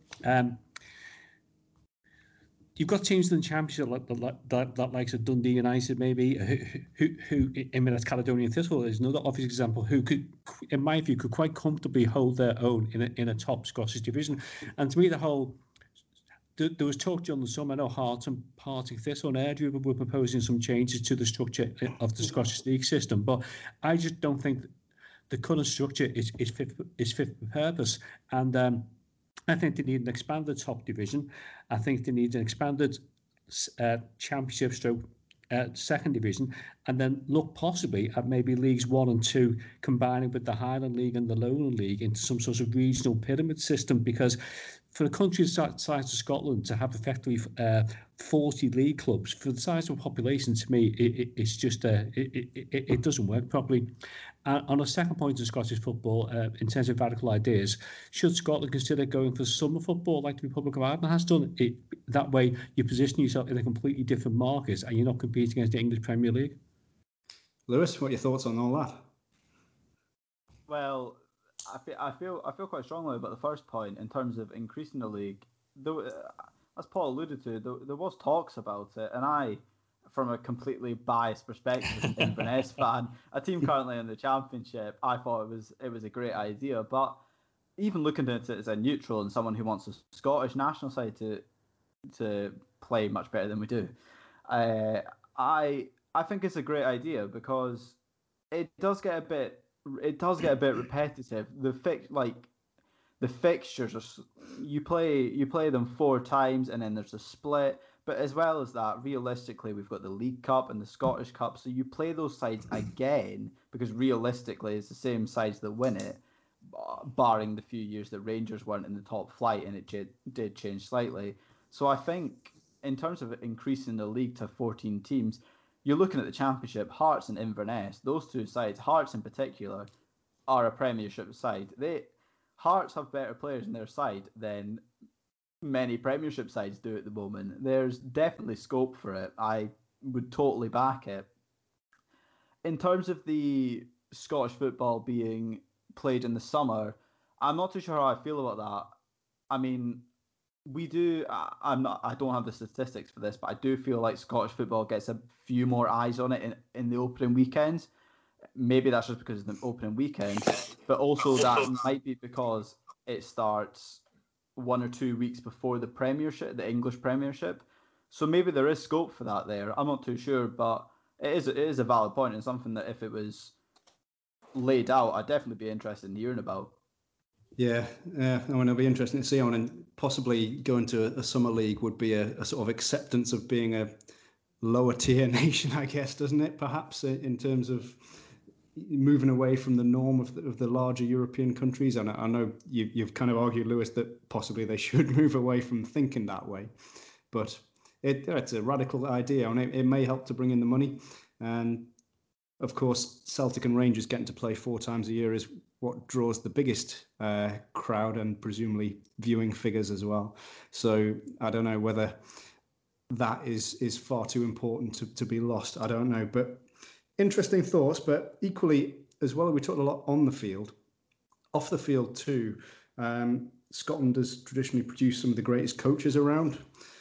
you've got teams in the Championship that likes of Dundee United, maybe, who I mean, that's Caledonian Thistle is another obvious example, who could, in my view, could quite comfortably hold their own in a top Scottish division. And to me, there was talk during the summer. I know Hearts and Partick Thistle and Airdrie were proposing some changes to the structure of the Scottish league system, but I just don't think the current structure is fit for purpose. And I think they need an expanded top division. I think they need an expanded Championship stroke second division, and then look possibly at maybe Leagues 1 and 2 combining with the Highland League and the Lowland League into some sort of regional pyramid system, because for a country the size of Scotland to have effectively 40 league clubs for the size of the population, to me, it's just it doesn't work properly. On a second point in Scottish football, in terms of radical ideas, should Scotland consider going for summer football like the Republic of Ireland has done? That way, you position yourself in a completely different market and you're not competing against the English Premier League. Lewis, what are your thoughts on all that? Well, I feel quite strongly about the first point in terms of increasing the league. As Paul alluded to, there was talks about it, and I, from a completely biased perspective, as an Inverness fan, a team currently in the Championship, I thought it was a great idea. But even looking at it as a neutral and someone who wants a Scottish national side to play much better than we do, I think it's a great idea, because it does get a bit repetitive. The fixtures are, you play them 4 times and then there's a split. But as well as that, realistically, we've got the League Cup and the Scottish Cup, so you play those sides again, because realistically it's the same sides that win it, barring the few years that Rangers weren't in the top flight, and it did change slightly. So I think in terms of increasing the league to 14 teams, you're looking at the Championship, Hearts and Inverness, those 2 sides, Hearts in particular, are a Premiership side. Hearts have better players in their side than many Premiership sides do at the moment. There's definitely scope for it. I would totally back it. In terms of the Scottish football being played in the summer, I'm not too sure how I feel about that. I mean, we do. I don't have the statistics for this, but I do feel like Scottish football gets a few more eyes on it in the opening weekends. Maybe that's just because of the opening weekend, but also that might be because it starts 1 or 2 weeks before the Premiership, the English Premiership. So maybe there is scope for that there. I'm not too sure, but it is a valid point, and something that if it was laid out, I'd definitely be interested in hearing about. Yeah, I mean, it'll be interesting to see on, and possibly going to a summer league would be a sort of acceptance of being a lower tier nation, I guess, doesn't it? Perhaps in terms of moving away from the norm of the larger European countries? And I know you've kind of argued, Lewis, that possibly they should move away from thinking that way, but it's a radical idea, and it may help to bring in the money. And of course, Celtic and Rangers getting to play 4 times a year is what draws the biggest crowd and presumably viewing figures as well. So I don't know whether that is far too important to be lost. I don't know, but interesting thoughts. But equally as well, we talked a lot on the field, off the field too. Scotland has traditionally produced some of the greatest coaches around.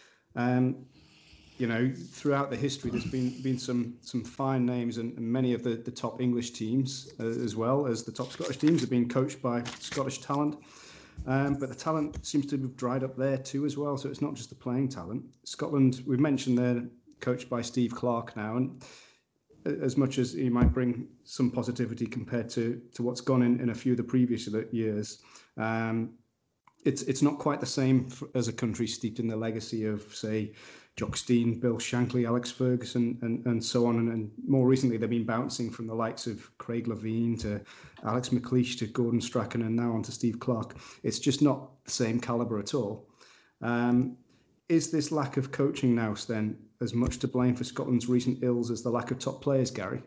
Throughout the history, there's been some fine names, and many of the top English teams, as well as the top Scottish teams, have been coached by Scottish talent. But the talent seems to have dried up there too as well. So it's not just the playing talent. Scotland, we've mentioned they're coached by Steve Clarke now, and as much as he might bring some positivity compared to what's gone in a few of the previous years, it's not quite the same as a country steeped in the legacy of, say, Jock Stein, Bill Shankly, Alex Ferguson, and so on. And more recently, they've been bouncing from the likes of Craig Levein to Alex McLeish to Gordon Strachan and now on to Steve Clarke. It's just not the same calibre at all. Is this lack of coaching now, then, as much to blame for Scotland's recent ills as the lack of top players, Gary?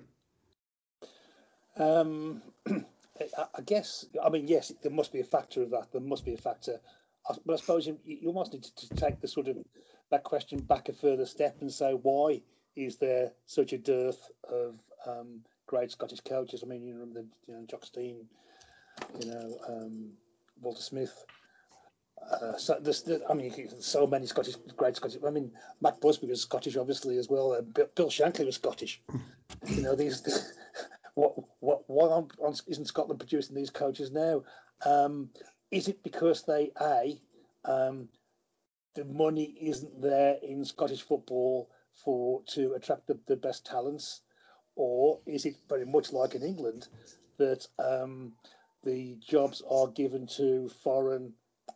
I guess, yes, there must be a factor of that. There must be a factor. But I suppose you almost need to take the sort of that question back a further step and say, why is there such a dearth of great Scottish coaches? I mean, you remember Jock Stein, Walter Smith. So many great Scottish. I mean, Matt Busby was Scottish, obviously, as well. Bill Shankly was Scottish. Why isn't Scotland producing these coaches now? Is it because the money isn't there in Scottish football to attract the best talents, or is it very much like in England that the jobs are given to foreign,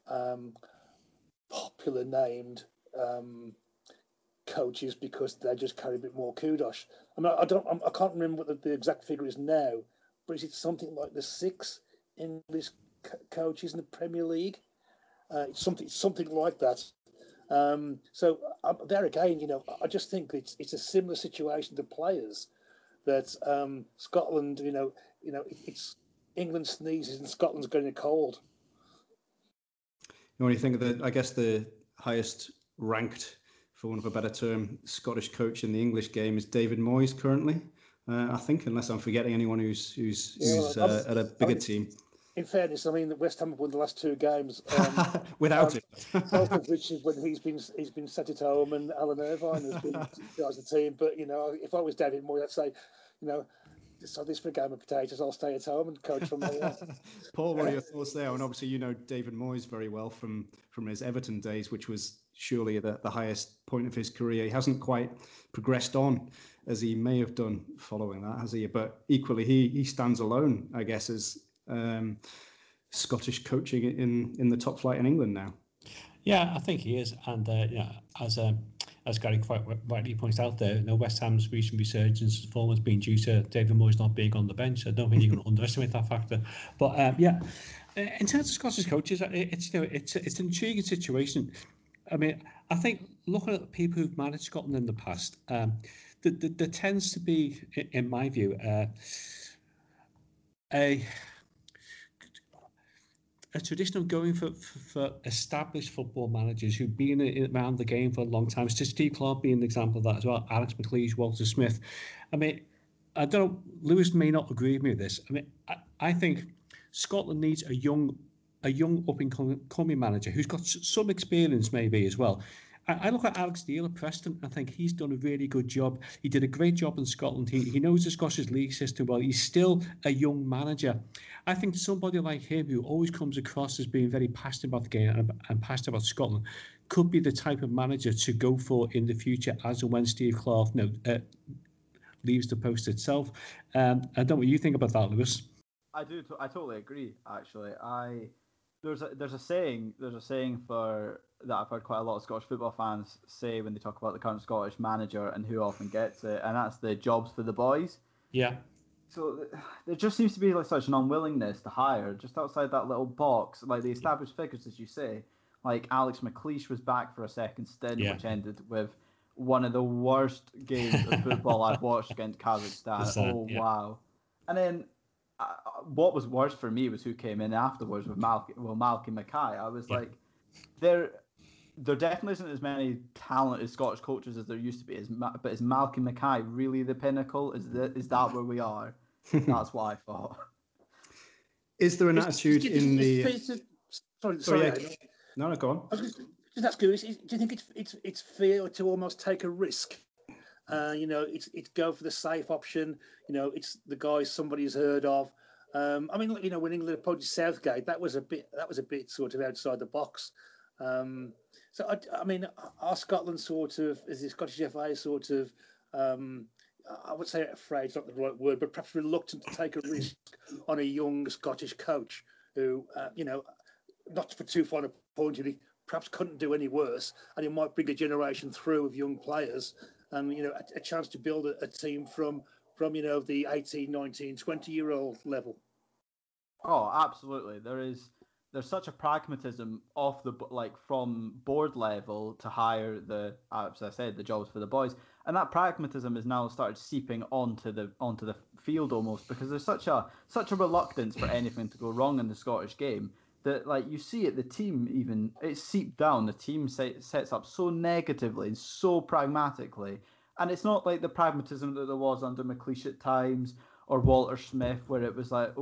popular named coaches because they just carry a bit more kudos? I mean, I can't remember what the exact figure is now, but is it something like the 6 English coaches in the Premier League? It's something like that. So there again, I just think it's a similar situation to players that Scotland, it's England sneezes and Scotland's getting a cold. When you think of the highest ranked, for want of a better term, Scottish coach in the English game is David Moyes currently. I think, unless I'm forgetting anyone who's at a bigger team. In fairness, I mean, West Ham have won the last 2 games without it. Both of which is when he's been set at home, and Alan Irvine has been as the team. But if I was David Moyes, I'd say, so this for a game of potatoes, I'll stay at home and coach from there. Paul, what are your thoughts there? And obviously, David Moyes very well from his Everton days, which was surely the highest point of his career. He hasn't quite progressed on as he may have done following that, has he? But equally, he stands alone, I guess, as Scottish coaching in the top flight in England now. Yeah, I think he is, and as Gary quite rightly points out there, West Ham's recent resurgence form has been due to David Moyes not being on the bench. I don't think you can underestimate that factor. But in terms of Scottish coaches, it's an intriguing situation. I mean, I think looking at the people who've managed Scotland in the past, there tends to be, in my view, a tradition of going for established football managers who've been around the game for a long time. So Steve Clarke being an example of that as well. Alex McLeish, Walter Smith. I mean, I don't know, Lewis may not agree with me with this. I mean, I think Scotland needs a young up-and-coming manager who's got some experience maybe as well. I look at Alex Neil at Preston. I think he's done a really good job. He did a great job in Scotland. He knows the Scottish league system well. He's still a young manager. I think somebody like him, who always comes across as being very passionate about the game and passionate about Scotland, could be the type of manager to go for in the future as and when Steve Clarke leaves the post itself. I don't know what you think about that, Lewis. I do. I totally agree. Actually, there's a saying that I've heard quite a lot of Scottish football fans say when they talk about the current Scottish manager and who often gets it, and that's the jobs for the boys. Yeah. So there just seems to be like such an unwillingness to hire just outside that little box, like the established figures, as you say. Like Alex McLeish was back for a second stint, which ended with one of the worst games of football I've watched against Kazakhstan. Wow! And then what was worse for me was who came in afterwards with Malky Mackay. I was like, there definitely isn't as many talented Scottish coaches as there used to be. But is Malky Mackay really the pinnacle? Is that where we are? That's what I thought. Is there an attitude in the? Sorry. No, go on. I was just asking, do you think it's fair to almost take a risk? It's go for the safe option. It's the guy somebody's heard of. I mean, when England approached Southgate, that was a bit sort of outside the box. So I mean, are Scotland sort of, is the Scottish FA sort of, I would say afraid is not the right word, but perhaps reluctant to take a risk on a young Scottish coach who, not for too fine a point, he perhaps couldn't do any worse, and he might bring a generation through of young players and, a chance to build a team from the 18, 19, 20-year-old level. Oh, absolutely. There's such a pragmatism from board level to hire as I said, the jobs for the boys, and that pragmatism has now started seeping onto the field almost, because there's such a reluctance for anything to go wrong in the Scottish game that, like, you see it, the team even, it's seeped down. The team sets up so negatively and so pragmatically, and it's not like the pragmatism that there was under McLeish at times or Walter Smith, where it was like,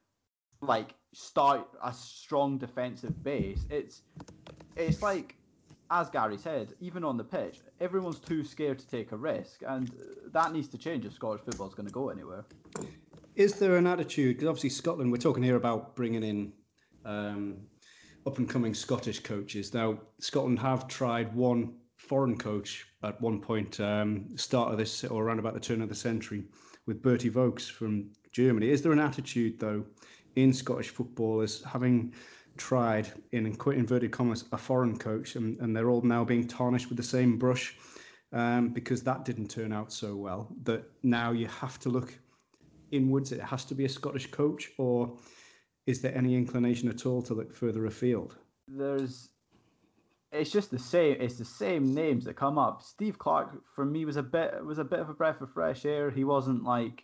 start a strong defensive base. It's like, as Gary said, even on the pitch, everyone's too scared to take a risk, and that needs to change if Scottish football is going to go anywhere. Is there an attitude, because obviously Scotland, we're talking here about bringing in up-and-coming Scottish coaches. Now, Scotland have tried one foreign coach at one point, start of this, or around about the turn of the century, with Bertie Vogts from Germany. Is there an attitude, though, in Scottish football as having tried, in quite inverted commas, a foreign coach, and they're all now being tarnished with the same brush because that didn't turn out so well, that now you have to look inwards, it has to be a Scottish coach, or is there any inclination at all to look further afield? It's just the same. It's the same names that come up. Steve Clarke, for me, was a bit of a breath of fresh air. He wasn't like,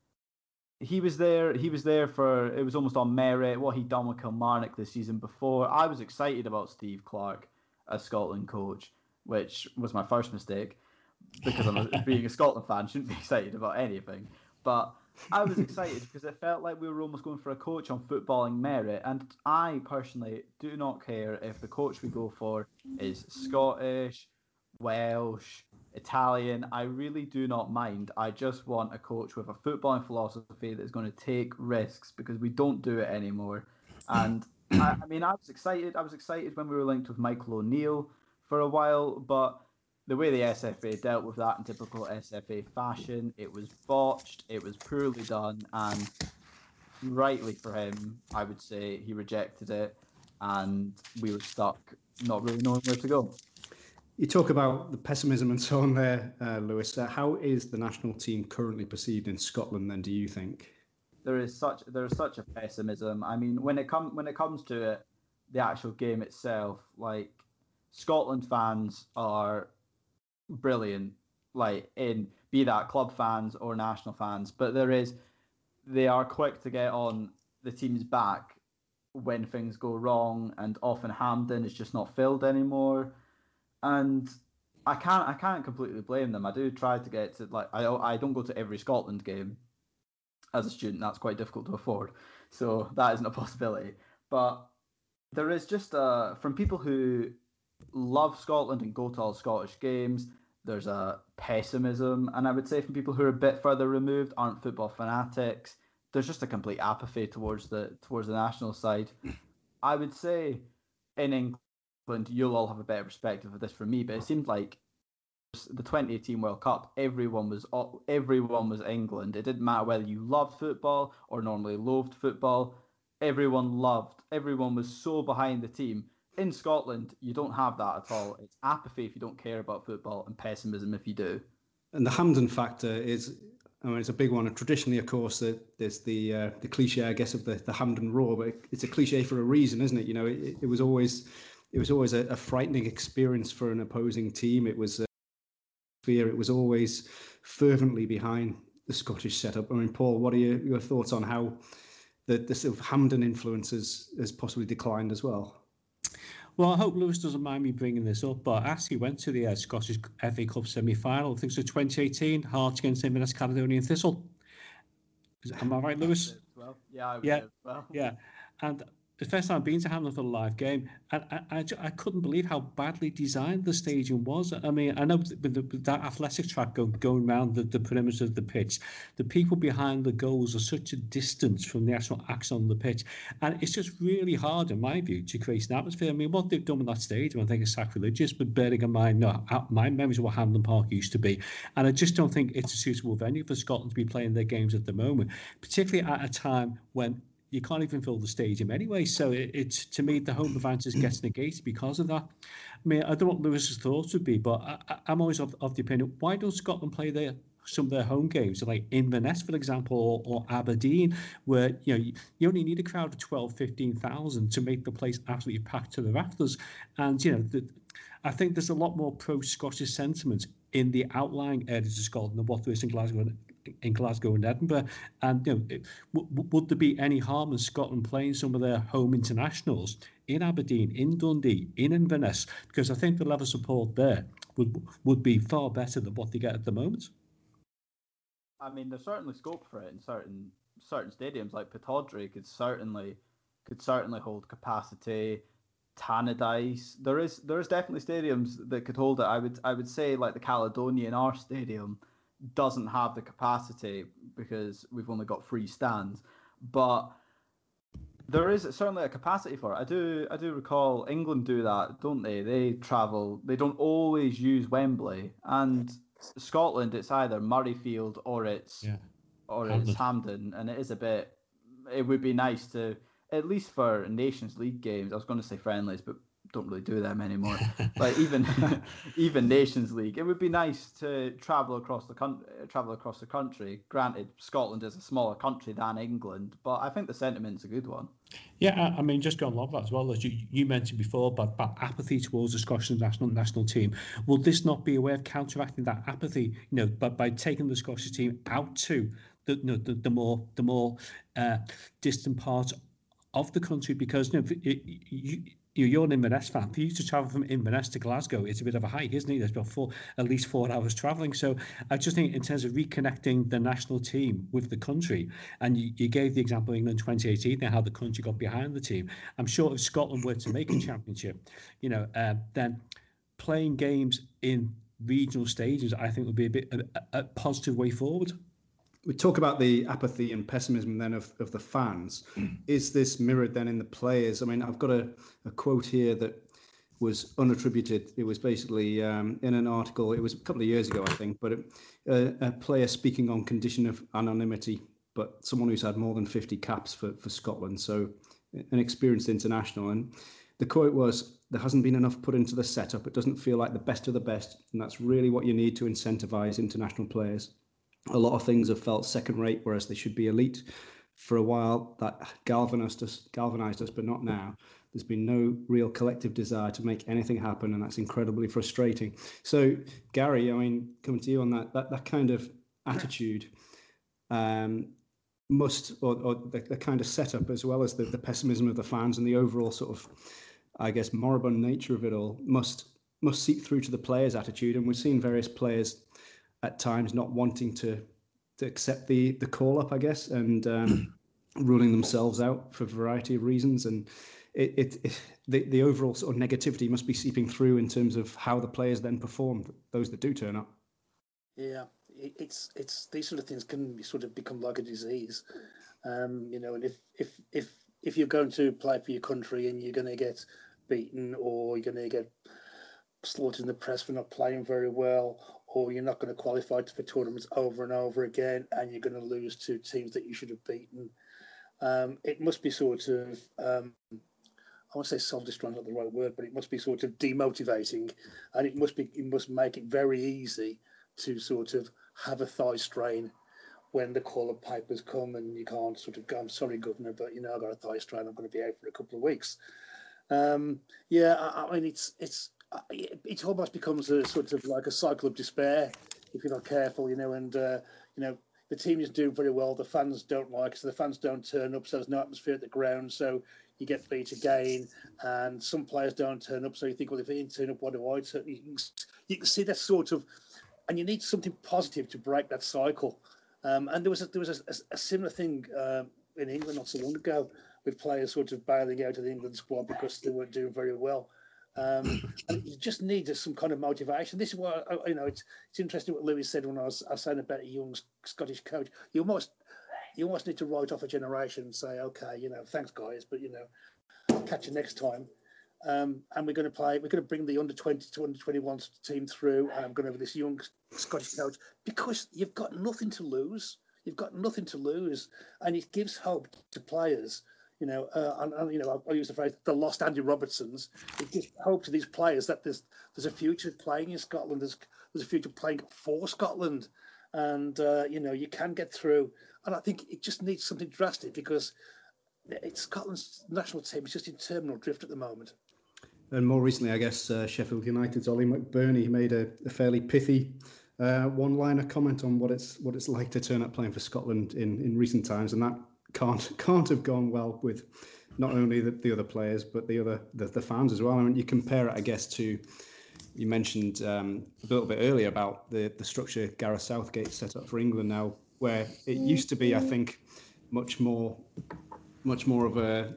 he was there for, it was almost on merit, what he'd done with Kilmarnock the season before. I was excited about Steve Clarke as Scotland coach, which was my first mistake, because being a Scotland fan, shouldn't be excited about anything. But I was excited because it felt like we were almost going for a coach on footballing merit. And I personally do not care if the coach we go for is Scottish, Welsh, Italian. I really do not mind. I just want a coach with a footballing philosophy that's going to take risks, because we don't do it anymore. And I was excited. I was excited when we were linked with Michael O'Neill for a while, but the way the SFA dealt with that in typical SFA fashion, it was botched, it was poorly done, and rightly for him, I would say, he rejected it, and we were stuck not really knowing where to go. You talk about the pessimism and so on there, Lewis. How is the national team currently perceived in Scotland then, do you think? There is such a pessimism. I mean, when it comes to it, the actual game itself, like, Scotland fans are brilliant, like, in be that club fans or national fans, but they are quick to get on the team's back when things go wrong, and often Hampden is just not filled anymore, and I can't completely blame them. I do try to get to, like, I don't go to every Scotland game as a student. That's quite difficult to afford, so that isn't a possibility. But there is just from people who love Scotland and go to all Scottish games, there's a pessimism, and I would say from people who are a bit further removed, aren't football fanatics, there's just a complete apathy towards the national side. I would say in England, you'll all have a better perspective of this from me, but it seemed like the 2018 World Cup, everyone was England. It didn't matter whether you loved football or normally loathed football. Everyone was so behind the team. In Scotland, you don't have that at all. It's apathy if you don't care about football, and pessimism if you do. And the Hampden factor is, I mean, it's a big one. And traditionally, of course, there's the cliche, I guess, of the Hampden Roar, but it's a cliche for a reason, isn't it? You know, it was always a frightening experience for an opposing team. It was fear. It was always fervently behind the Scottish setup. I mean, Paul, what are your thoughts on how the sort of Hampden influence has possibly declined as well? Well, I hope Lewis doesn't mind me bringing this up, but I actually went to the Scottish FA Cup semi-final. I think it was 2018, Hearts against Inverness Caledonian Thistle. Am I right, Lewis? Well, yeah, well. Yeah, and the first time I've been to Hampden for a live game, and I couldn't believe how badly designed the stadium was. I mean, I know with that athletic track going around the perimeter of the pitch, the people behind the goals are such a distance from the actual action on the pitch, and it's just really hard, in my view, to create an atmosphere. I mean, what they've done with that stadium, I think, is sacrilegious, but bearing in mind, my memories of what Hampden Park used to be, and I just don't think it's a suitable venue for Scotland to be playing their games at the moment, particularly at a time when you can't even fill the stadium anyway. So it's, to me, the home advantage gets negated because of that. I mean, I don't know what Lewis's thoughts would be, but I'm always of the opinion, why don't Scotland play some of their home games, like Inverness, for example, or Aberdeen, where you only need a crowd of 12, 15,000 to make the place absolutely packed to the rafters. And I think there's a lot more pro-Scottish sentiment in the outlying areas of Scotland than what there is in Glasgow and Edinburgh. And would there be any harm in Scotland playing some of their home internationals in Aberdeen, in Dundee, in Inverness? Because I think the level of support there would be far better than what they get at the moment. I mean, there's certainly scope for it in certain stadiums. Like Pittodrie could certainly hold capacity. Tannadice, there is definitely stadiums that could hold it. I would say, like, the Caledonian, our stadium doesn't have the capacity because we've only got 3 stands, but there is certainly a capacity for it. I do recall England do that, don't they? They travel. They don't always use Wembley, and Scotland, it's either Murrayfield or it's Hampden, and it is a bit. It would be nice to, at least for Nations League games. I was going to say friendlies, but don't really do them anymore. Like even Nations League, it would be nice to travel across the country. Granted, Scotland is a smaller country than England, but I think the sentiment's a good one. Yeah, I mean, just going along that as well, as you mentioned before about apathy towards the Scottish national team. Will this not be a way of counteracting that apathy? By taking the Scottish team out to the more distant parts of the country, because you're an Inverness fan. For you to travel from Inverness to Glasgow, it's a bit of a hike, isn't it? There's about at least 4 hours travelling. So I just think in terms of reconnecting the national team with the country, and you gave the example of England 2018 and how the country got behind the team. I'm sure if Scotland were to make a championship, then playing games in regional stages, I think would be a positive way forward. We talk about the apathy and pessimism then of the fans. Is this mirrored then in the players? I mean, I've got a quote here that was unattributed. It was basically in an article. It was a couple of years ago, I think, but a player speaking on condition of anonymity, but someone who's had more than 50 caps for Scotland, so an experienced international. And the quote was, "There hasn't been enough put into the setup. It doesn't feel like the best of the best, and that's really what you need to incentivise international players. A lot of things have felt second rate, whereas they should be elite. For a while, that galvanised us, but not now. There's been no real collective desire to make anything happen, and that's incredibly frustrating." So, Gary, I mean, coming to you on that kind of attitude must, or the kind of setup, as well as the pessimism of the fans and the overall sort of, I guess, moribund nature of it all, must seep through to the players' attitude. And we've seen various players at times not wanting to accept the call up, I guess, and ruling themselves out for a variety of reasons. And the overall sort of negativity must be seeping through in terms of how the players then perform, those that do turn up. Yeah, it's these sort of things can sort of become like a disease, and if you're going to play for your country and you're going to get beaten, or you're going to get slaughtered in the press for not playing very well, or you're not going to qualify for tournaments over and over again, and you're going to lose to teams that you should have beaten. It must be sort of, I won't say self-destruct, not the right word, but it must be sort of demotivating, and it must make it very easy to sort of have a thigh strain when the call-up papers come and you can't sort of go, I'm sorry, Governor, but I've got a thigh strain. I'm going to be out for a couple of weeks. I mean, it almost becomes a sort of like a cycle of despair if you're not careful, and the team is doing very well. The fans don't like it, so the fans don't turn up. So there's no atmosphere at the ground. So you get beat again, and some players don't turn up. So you think, well, if they didn't turn up, what do I turn? You can see that sort of, and you need something positive to break that cycle. And there was a similar thing in England not so long ago with players sort of bailing out of the England squad because they weren't doing very well. And you just need some kind of motivation. This is why it's interesting what Lewis said when I was saying about a young Scottish coach. You almost need to write off a generation and say, okay, thanks guys, but catch you next time. And we're going to bring the under 20 to under 21 team through. And I'm going to have this young Scottish coach because you've got nothing to lose. You've got nothing to lose, and it gives hope to players. I use the phrase the lost Andy Robertsons. It gives hope to these players that there's a future playing in Scotland. There's a future playing for Scotland, and you can get through. And I think it just needs something drastic because Scotland's national team is just in terminal drift at the moment. And more recently, I guess Sheffield United's Ollie McBurney made a fairly pithy one-liner comment on what it's like to turn up playing for Scotland in recent times, and that can't have gone well with not only the other players but the fans as well. I mean, you compare it, I guess, to you mentioned a little bit earlier about the structure Gareth Southgate set up for England now, where it used to be, I think, much more of a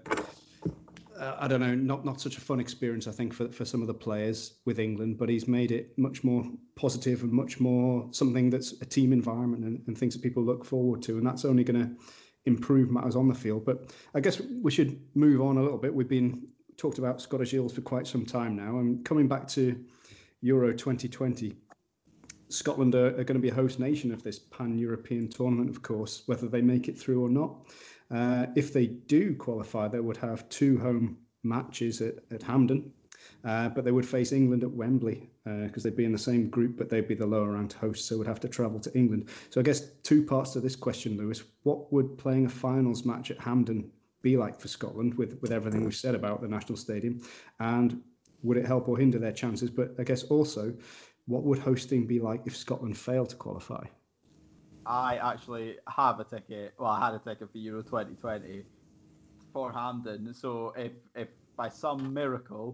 I don't know, not such a fun experience, I think, for some of the players with England, but he's made it much more positive and much more something that's a team environment and things that people look forward to, and that's only going to improve matters on the field. But I guess we should move on a little bit. We've been talked about Scottish Eels for quite some time now, and coming back to Euro 2020, Scotland are going to be a host nation of this pan-European tournament, of course, whether they make it through or not. If they do qualify, they would have 2 home matches at Hampden, but they would face England at Wembley because they'd be in the same group, but they'd be the lower-ranked hosts, so would have to travel to England. So I guess 2 parts to this question, Lewis. What would playing a finals match at Hampden be like for Scotland with everything we've said about the National Stadium? And would it help or hinder their chances? But I guess also, what would hosting be like if Scotland failed to qualify? I actually have a ticket. Well, I had a ticket for Euro 2020 for Hampden. So if by some miracle,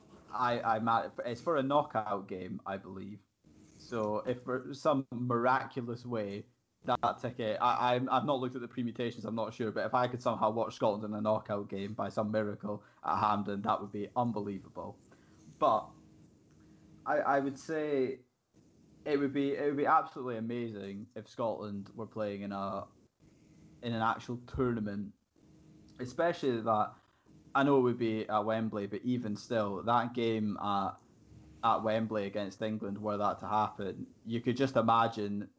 it's for a knockout game, I believe. So if for some miraculous way that ticket, I've not looked at the permutations, I'm not sure, but if I could somehow watch Scotland in a knockout game by some miracle at Hampden, that would be unbelievable. But I would say it would be absolutely amazing if Scotland were playing in an actual tournament, especially that I know it would be at Wembley, but even still, that game at Wembley against England, were that to happen, you can just imagine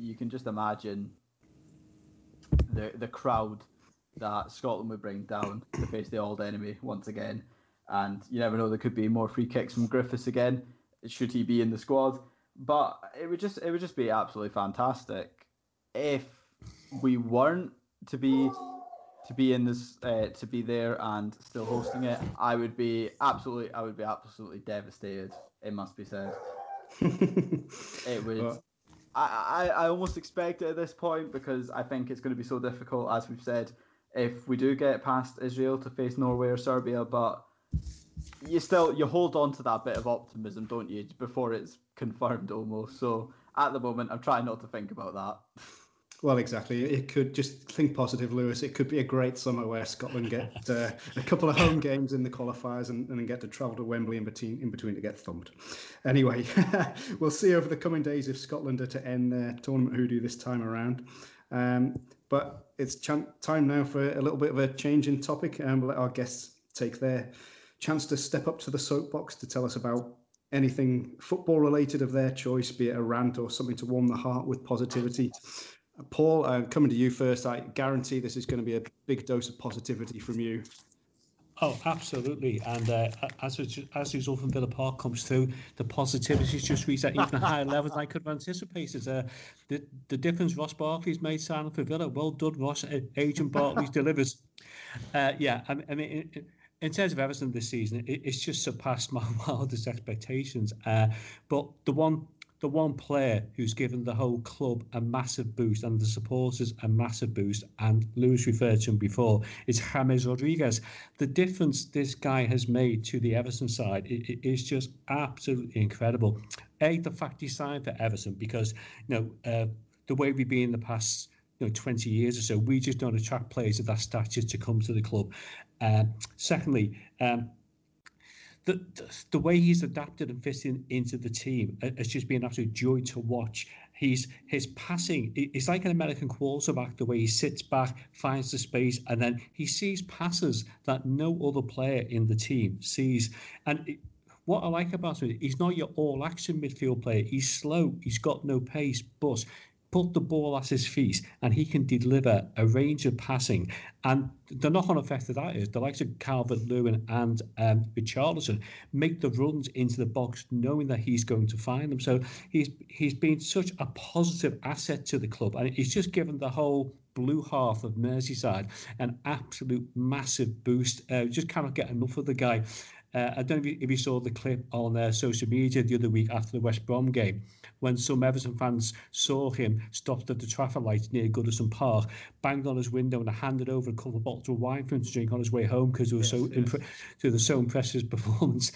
the crowd that Scotland would bring down to face the old enemy once again. And you never know, there could be more free kicks from Griffiths again, should he be in the squad. But it would just be absolutely fantastic if we weren't to be in this to be there and still hosting it. I would be absolutely devastated. It must be said. It would. I almost expect it at this point because I think it's going to be so difficult, as we've said, if we do get past Israel to face Norway or Serbia. But you hold on to that bit of optimism, don't you, before it's confirmed almost. So at the moment, I'm trying not to think about that. Well, exactly. It could, just think positive, Lewis. It could be a great summer where Scotland get a couple of home games in the qualifiers and then get to travel to Wembley in between to get thumped. Anyway, we'll see over the coming days if Scotland are to end their tournament hoodoo this time around. But it's time now for a little bit of a change in topic, and we'll let our guests take their chance to step up to the soapbox to tell us about anything football related of their choice, be it a rant or something to warm the heart with positivity. Paul, coming to you first. I guarantee this is going to be a big dose of positivity from you. Oh, absolutely. And as the result from Villa Park comes through, the positivity is just reached at even higher levels than I could have anticipated. The difference Ross Barkley's made signing for Villa. Well done, Ross. Agent Barkley delivers. I mean, in terms of Everton this season, it's just surpassed my wildest expectations. But the one player who's given the whole club a massive boost and the supporters a massive boost, and Lewis referred to him before, is James Rodriguez. The difference this guy has made to the Everton side is just absolutely incredible. The fact he signed for Everton, because the way we've been in the past 20 years or so, we just don't attract players of that stature to come to the club. Secondly, the way he's adapted and fitting into the team has just been an absolute joy to watch. His passing, it's like an American quarterback, the way he sits back, finds the space, and then he sees passes that no other player in the team sees. And what I like about him, he's not your all-action midfield player. He's slow, he's got no pace, but put the ball at his feet and he can deliver a range of passing. And the knock-on effect of that is the likes of Calvert-Lewin and Richarlison make the runs into the box knowing that he's going to find them. So he's been such a positive asset to the club, and he's just given the whole blue half of Merseyside an absolute massive boost. Just cannot get enough of the guy. I don't know if you saw the clip on social media the other week after the West Brom game, when some Everton fans saw him stopped at the traffic lights near Goodison Park, banged on his window and handed over a couple of bottles of wine for him to drink on his way home because they were so impressed with his performance.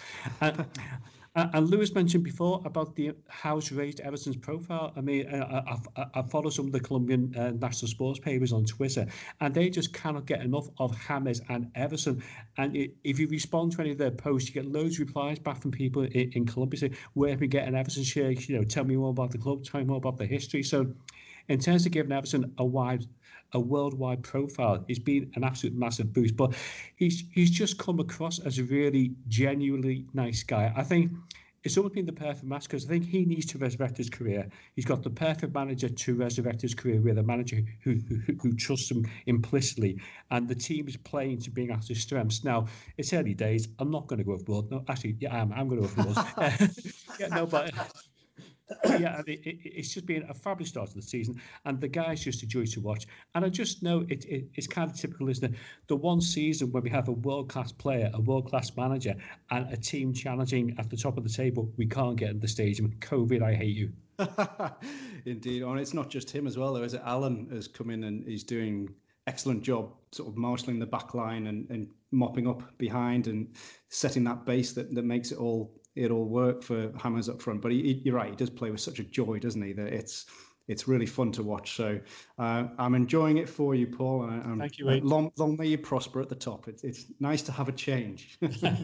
And Lewis mentioned before about how it's raised Everton's profile. I mean, I follow some of the Colombian national sports papers on Twitter, and they just cannot get enough of James and Everton. And if you respond to any of their posts, you get loads of replies back from people in Colombia saying, where can we get an Everton shirt? Tell me more about the club, tell me more about the history. So in terms of giving Everton a worldwide profile, it's been an absolute massive boost. But he's just come across as a really genuinely nice guy. I think it's almost been the perfect match, because I think he needs to resurrect his career. He's got the perfect manager to resurrect his career, with a manager who trusts him implicitly, and the team is playing to bring out his strengths. Now, it's early days. I'm not going to go overboard. No, actually, yeah, I'm going to go overboard. But yeah, it's just been a fabulous start to the season, and the guy's just a joy to watch. And I just know it's kind of typical, isn't it? The one season when we have a world-class player, a world-class manager, and a team challenging at the top of the table, we can't get in the stadium. COVID, I hate you. Indeed. And it's not just him as well, though, is it? Alan has come in and he's doing excellent job sort of marshalling the back line and mopping up behind and setting that base that makes it all work for Hammers up front. But you're right, he does play with such a joy, doesn't he, that it's really fun to watch. So I'm enjoying it for you, Paul. Thank you, Wade. Long may you prosper at the top. It's nice to have a change.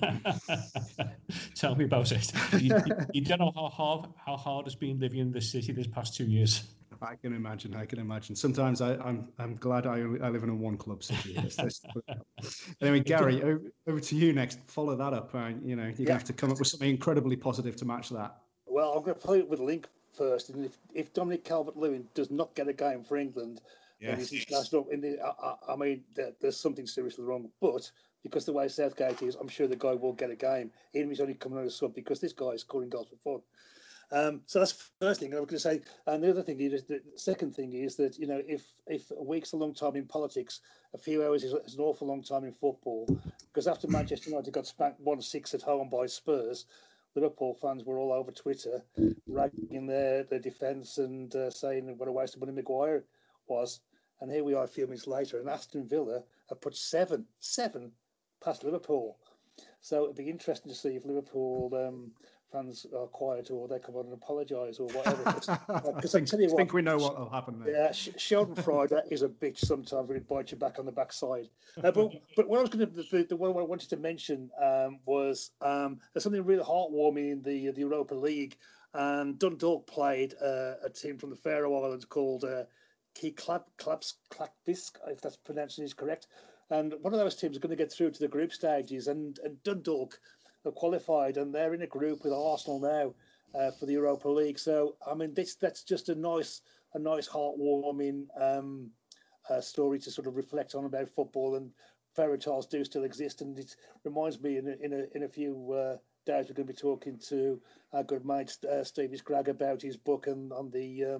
Tell me about it. You don't know how hard it's been living in this city this past 2 years. I can imagine. Sometimes I'm glad I live in a one club city. Anyway, Gary, over to you next. Follow that up. You're going to have to come up with something incredibly positive to match that. Well, I'm going to play it with a link first. And if Dominic Calvert-Lewin does not get a game for England, then he's international. I mean, there's something seriously wrong. But because the way Southgate is, I'm sure the guy will get a game, even if he's only coming on a sub, because this guy is scoring goals for fun. So that's the first thing I was going to say. And the other thing is, the second thing is that, if a week's a long time in politics, a few hours is an awful long time in football. Because after Manchester United got spanked 1-6 at home by Spurs, Liverpool fans were all over Twitter ragging their defence and saying what a waste of money Maguire was. And here we are a few minutes later, and Aston Villa have put seven past Liverpool. So it'd be interesting to see if Liverpool fans are quiet or they come on and apologise or whatever. Because I tell you what, I think we know what will happen there. Yeah, Sheldon Friday is a bitch sometimes when he bites you back on the backside. But what I was going to, the one I wanted to mention was there's something really heartwarming in the Europa League. And Dundalk played a team from the Faroe Islands called Klapsklapfisk, if that's pronouncing is correct. And one of those teams is going to get through to the group stages, and Dundalk are qualified, and they're in a group with Arsenal now for the Europa League. So I mean, that's just a nice heartwarming story to sort of reflect on about football. And fairy tales do still exist, and it reminds me in a few days we're going to be talking to our good mate Stevie Scragg about his book and on the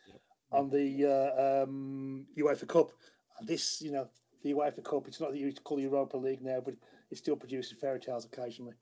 UEFA Cup. And this, the UEFA Cup, it's not that you call the Europa League now, but it still produces fairy tales occasionally.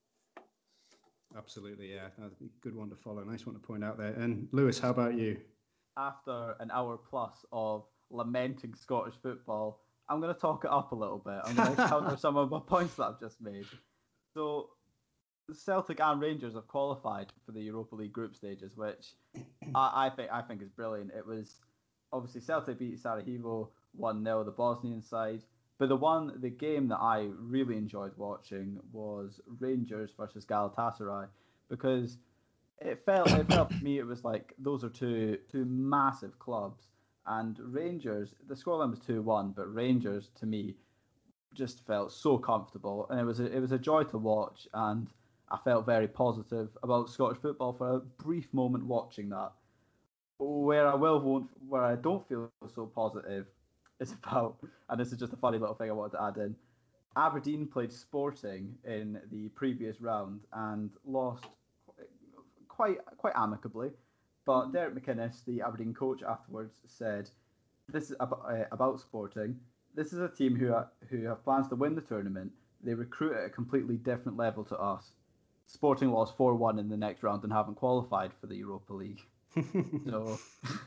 Absolutely, yeah. Good one to follow. Nice one to point out there. And Lewis, how about you? After an hour plus of lamenting Scottish football, I'm going to talk it up a little bit. I'm going to counter some of my points that I've just made. So, Celtic and Rangers have qualified for the Europa League group stages, which I think is brilliant. It was obviously Celtic beat Sarajevo 1-0, the Bosnian side. But the game that I really enjoyed watching was Rangers versus Galatasaray, because it felt to me it was like those are two massive clubs, and Rangers, the scoreline was 2-1, but Rangers to me just felt so comfortable, and it was a joy to watch, and I felt very positive about Scottish football for a brief moment watching that. Where I don't feel so positive is about, and this is just a funny little thing I wanted to add in, Aberdeen played Sporting in the previous round and lost quite amicably. But Derek McInnes, the Aberdeen coach, afterwards said, "This is about Sporting. This is a team who have plans to win the tournament. They recruit at a completely different level to us. Sporting lost 4-1 in the next round and haven't qualified for the Europa League." So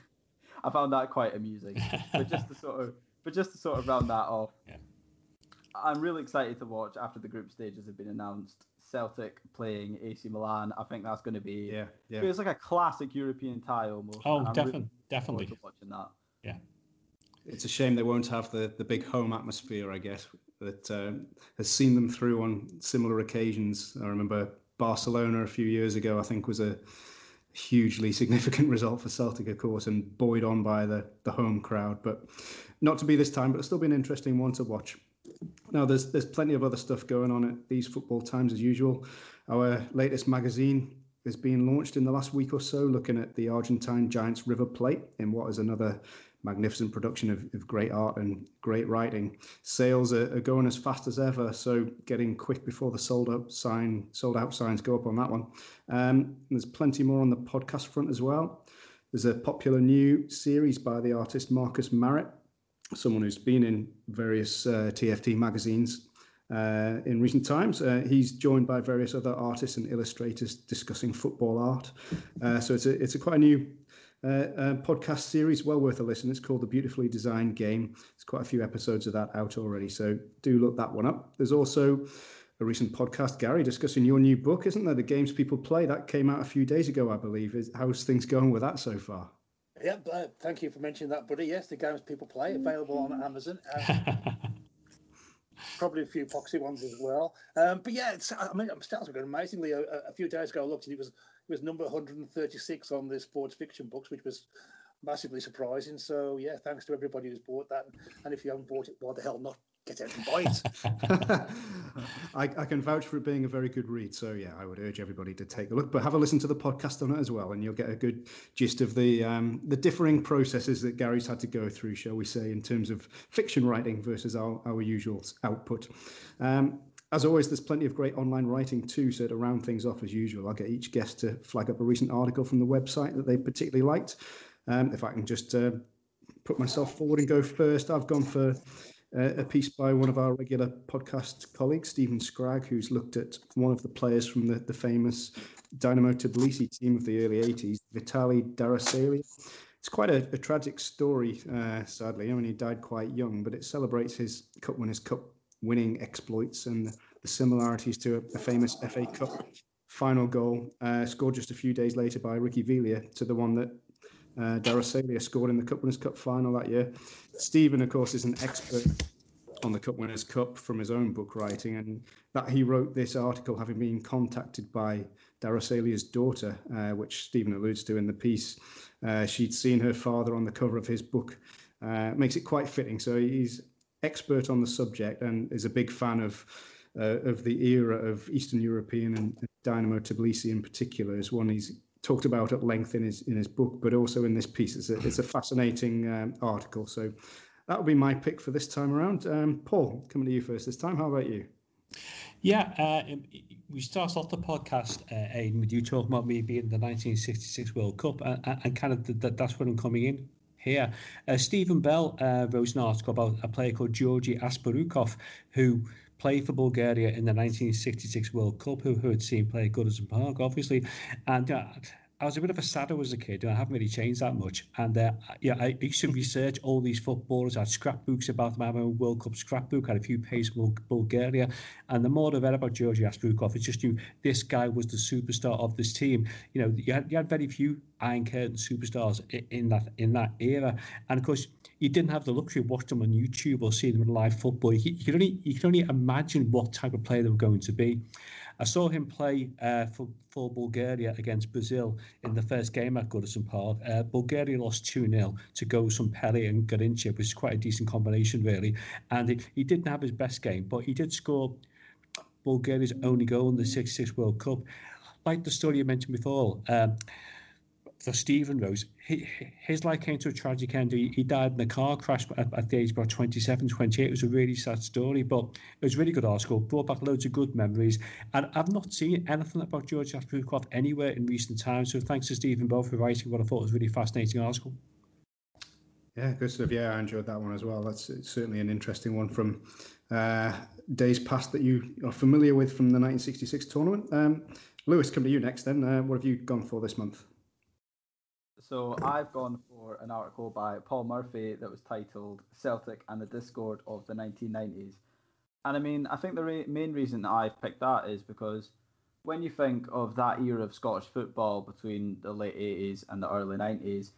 I found that quite amusing. But just to sort of round that off, yeah. I'm really excited to watch after the group stages have been announced. Celtic playing AC Milan. I think that's going to be It's like a classic European tie almost. Oh, definitely. Watching that. Yeah. It's a shame they won't have the big home atmosphere, I guess, that has seen them through on similar occasions. I remember Barcelona a few years ago, I think, was a hugely significant result for Celtic, of course, and buoyed on by the home crowd. But not to be this time, but it'll still be an interesting one to watch. Now, there's plenty of other stuff going on at These Football Times as usual. Our latest magazine is being launched in the last week or so, looking at the Argentine Giants River Plate in what is another magnificent production of great art and great writing. Sales are going as fast as ever, so getting quick before the sold out signs go up on that one. There's plenty more on the podcast front as well. There's a popular new series by the artist Marcus Marrett, someone who's been in various TFT magazines in recent times. He's joined by various other artists and illustrators discussing football art. So it's a quite a new podcast series, well worth a listen. It's called The Beautifully Designed Game. There's quite a few episodes of that out already, so do look that one up. There's also a recent podcast, Gary, discussing your new book, isn't there? The Games People Play. That came out a few days ago, I believe. How's things going with that so far? Yeah, thank you for mentioning that, buddy. Yes, The Games People Play, available on Amazon. Probably a few poxy ones as well. But yeah, stats are going amazingly. A few days ago, I looked, and it was number 136 on the sports fiction books, which was massively surprising. So yeah, thanks to everybody who's bought that. And if you haven't bought it, why the hell not? Get out and buy it. I can vouch for it being a very good read. So yeah, I would urge everybody to take a look, but have a listen to the podcast on it as well, and you'll get a good gist of the differing processes that Gary's had to go through, shall we say, in terms of fiction writing versus our usual output. As always, there's plenty of great online writing too, so to round things off as usual, I'll get each guest to flag up a recent article from the website that they particularly liked. If I can just put myself forward and go first, I've gone for a piece by one of our regular podcast colleagues, Stephen Scragg, who's looked at one of the players from the famous Dynamo Tbilisi team of the early 80s, Vitali Daraselia. It's quite a tragic story, sadly. I mean, he died quite young, but it celebrates his Cup Winners' Cup winning exploits and the similarities to a famous FA Cup final goal scored just a few days later by Ricky Villa to the one that Daraselia scored in the Cup Winners' Cup final that year. Stephen, of course, is an expert on the Cup Winners' Cup from his own book writing, and that he wrote this article having been contacted by Daraselia's daughter, which Stephen alludes to in the piece. She'd seen her father on the cover of his book. Makes it quite fitting. So he's expert on the subject and is a big fan of the era of Eastern European and Dynamo Tbilisi in particular, is one he's talked about at length in his book, but also in this piece. It's a fascinating article. So that'll be my pick for this time around. Paul, coming to you first this time. How about you? Yeah, we started off the podcast, Aidan, with you talking about me being the 1966 World Cup, and kind of that's where I'm coming in here. Stephen Bell wrote an article about a player called Georgi Asparukov, who played for Bulgaria in the 1966 World Cup, who had seen play at Goodison Park, obviously. And I was a bit of a saddo as a kid, and I haven't really changed that much. And I used to research all these footballers. I had scrapbooks about them. I have a World Cup scrapbook. I had a few pages of Bulgaria. And the more I read about Georgi Asparukov, it's just this guy was the superstar of this team. You had very few Iron Curtain superstars in that era. And of course, you didn't have the luxury of watching them on YouTube or seeing them in live football. You could only imagine what type of player they were going to be. I saw him play for Bulgaria against Brazil in the first game at Goodison Park. Bulgaria lost 2-0 to Gosum, Pele and Garincha, which is quite a decent combination, really. And he didn't have his best game, but he did score Bulgaria's only goal in the 66 World Cup. Like the story you mentioned before, for Stephen Rose, his life came to a tragic end. He died in a car crash at the age of about 27, 28. It was a really sad story, but it was a really good article, brought back loads of good memories. And I've not seen anything about Georgi Asparukov anywhere in recent times, so thanks to Stephen Bell for writing what I thought was a really fascinating article. Yeah, good stuff. Yeah, I enjoyed that one as well. It's certainly an interesting one from days past that you are familiar with from the 1966 tournament. Lewis, come to you next then. What have you gone for this month? So I've gone for an article by Paul Murphy that was titled Celtic and the Discord of the 1990s. And I mean, I think the main reason that I've picked that is because when you think of that era of Scottish football between the late 80s and the early 90s,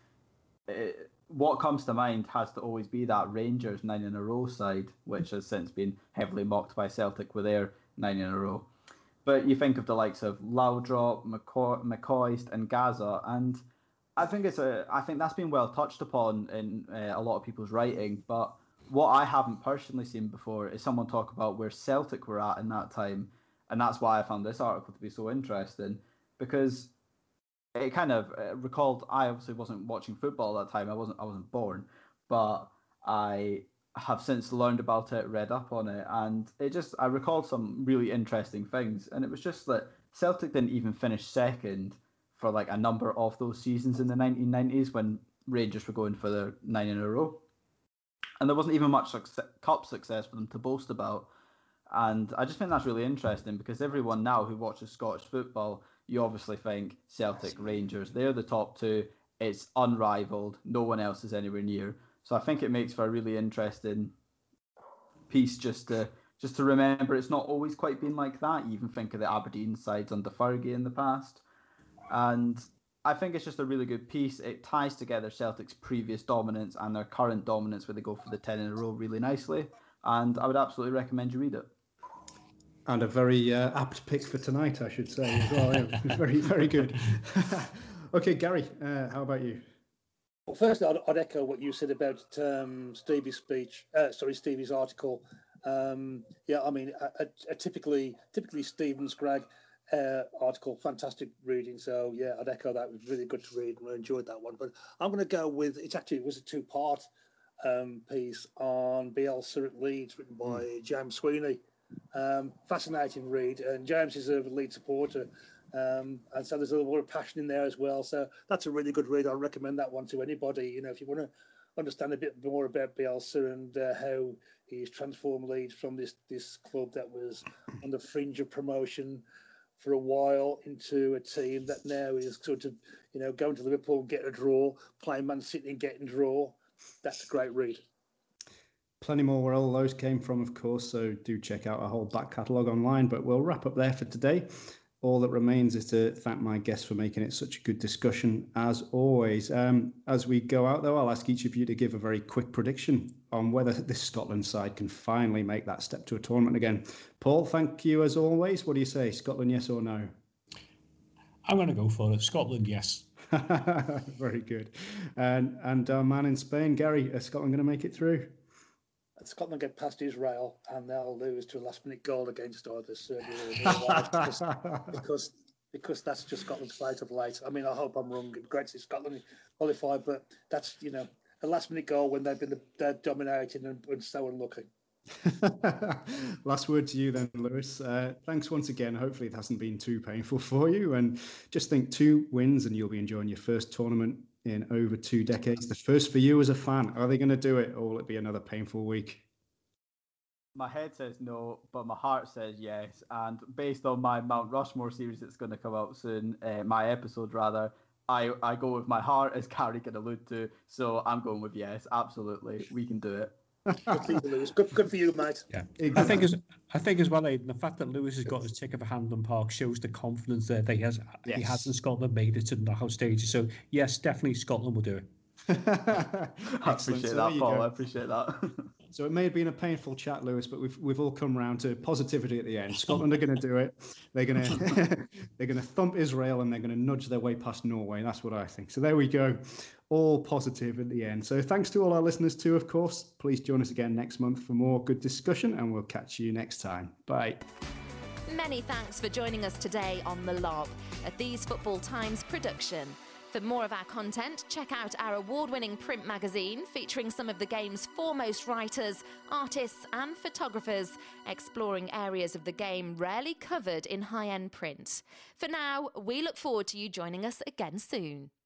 what comes to mind has to always be that Rangers 9-in-a-row side, which has since been heavily mocked by Celtic with their 9-in-a-row. But you think of the likes of Laudrup, McCoist and Gaza, and I think that's been well touched upon in a lot of people's writing, but what I haven't personally seen before is someone talk about where Celtic were at in that time, and that's why I found this article to be so interesting, because it kind of recalled. I obviously wasn't watching football at that time. I wasn't born, but I have since learned about it, read up on it, and I recalled some really interesting things, and it was just that Celtic didn't even finish second for like a number of those seasons in the 1990s when Rangers were going for their 9-in-a-row. And there wasn't even much cup success for them to boast about. And I just think that's really interesting because everyone now who watches Scottish football, you obviously think Celtic, Rangers, they're the top two. It's unrivaled. No one else is anywhere near. So I think it makes for a really interesting piece just to remember it's not always quite been like that. You even think of the Aberdeen sides under Fergie in the past. And I think it's just a really good piece. It ties together Celtic's previous dominance and their current dominance where they go for the 10 in a row really nicely. And I would absolutely recommend you read it. And a very apt pick for tonight, I should say, as well. Yeah. Very, very good. Okay, Gary, how about you? Well, firstly, I'd echo what you said about Stevie's article. Yeah, I mean, a typically Stephen Scragg article, fantastic reading. So yeah, I'd echo that. It was really good to read, and I enjoyed that one. But I'm going to go with it was a two-part piece on Bielsa at Leeds, written by James Sweeney. Fascinating read, and James is a Leeds supporter, and so there's a lot of passion in there as well. So that's a really good read. I'll recommend that one to anybody. You know, if you want to understand a bit more about Bielsa and how he's transformed Leeds from this club that was on the fringe of promotion for a while into a team that now is sort of, you know, going to Liverpool and getting a draw, playing Man City and getting a draw. That's a great read. Plenty more where all those came from, of course, so do check out our whole back catalogue online. But we'll wrap up there for today. All that remains is to thank my guests for making it such a good discussion, as always. As we go out, though, I'll ask each of you to give a very quick prediction on whether this Scotland side can finally make that step to a tournament again. Paul, thank you as always. What do you say? Scotland, yes or no? I'm going to go for it. Scotland, yes. Very good. And our man in Spain, Gary, is Scotland going to make it through? Scotland get past Israel and they'll lose to a last-minute goal against either Serbia or because that's just Scotland's fate of late. I mean, I hope I'm wrong. Great to see Scotland qualify, but that's, you know, a last-minute goal when they've been dominating and so unlucky. Last word to you then, Lewis. Thanks once again. Hopefully it hasn't been too painful for you. And just think 2 wins and you'll be enjoying your first tournament in over 2 decades. The first for you as a fan. Are they going to do it, or will it be another painful week? My head says no, but my heart says yes. And based on my Mount Rushmore series that's going to come out soon, my episode rather, I go with my heart, as Carrie can allude to. So I'm going with yes, absolutely. We can do it. Good for you, Lewis. Good for you, mate. Yeah, I think as well, Aidan, the fact that Lewis has got his ticket for Hampden Park shows the confidence that he has in Scotland made it to the knockout stages. So yes, definitely Scotland will do it. I appreciate that, Paul. I appreciate that. So it may have been a painful chat, Lewis, but we've all come round to positivity at the end. Scotland are going to do it. They're going to thump Israel and they're going to nudge their way past Norway. That's what I think. So there we go. All positive at the end. So thanks to all our listeners too, of course. Please join us again next month for more good discussion, and we'll catch you next time. Bye. Many thanks for joining us today on The Lob, a These Football Times production. For more of our content, check out our award-winning print magazine featuring some of the game's foremost writers, artists and photographers, exploring areas of the game rarely covered in high-end print. For now, we look forward to you joining us again soon.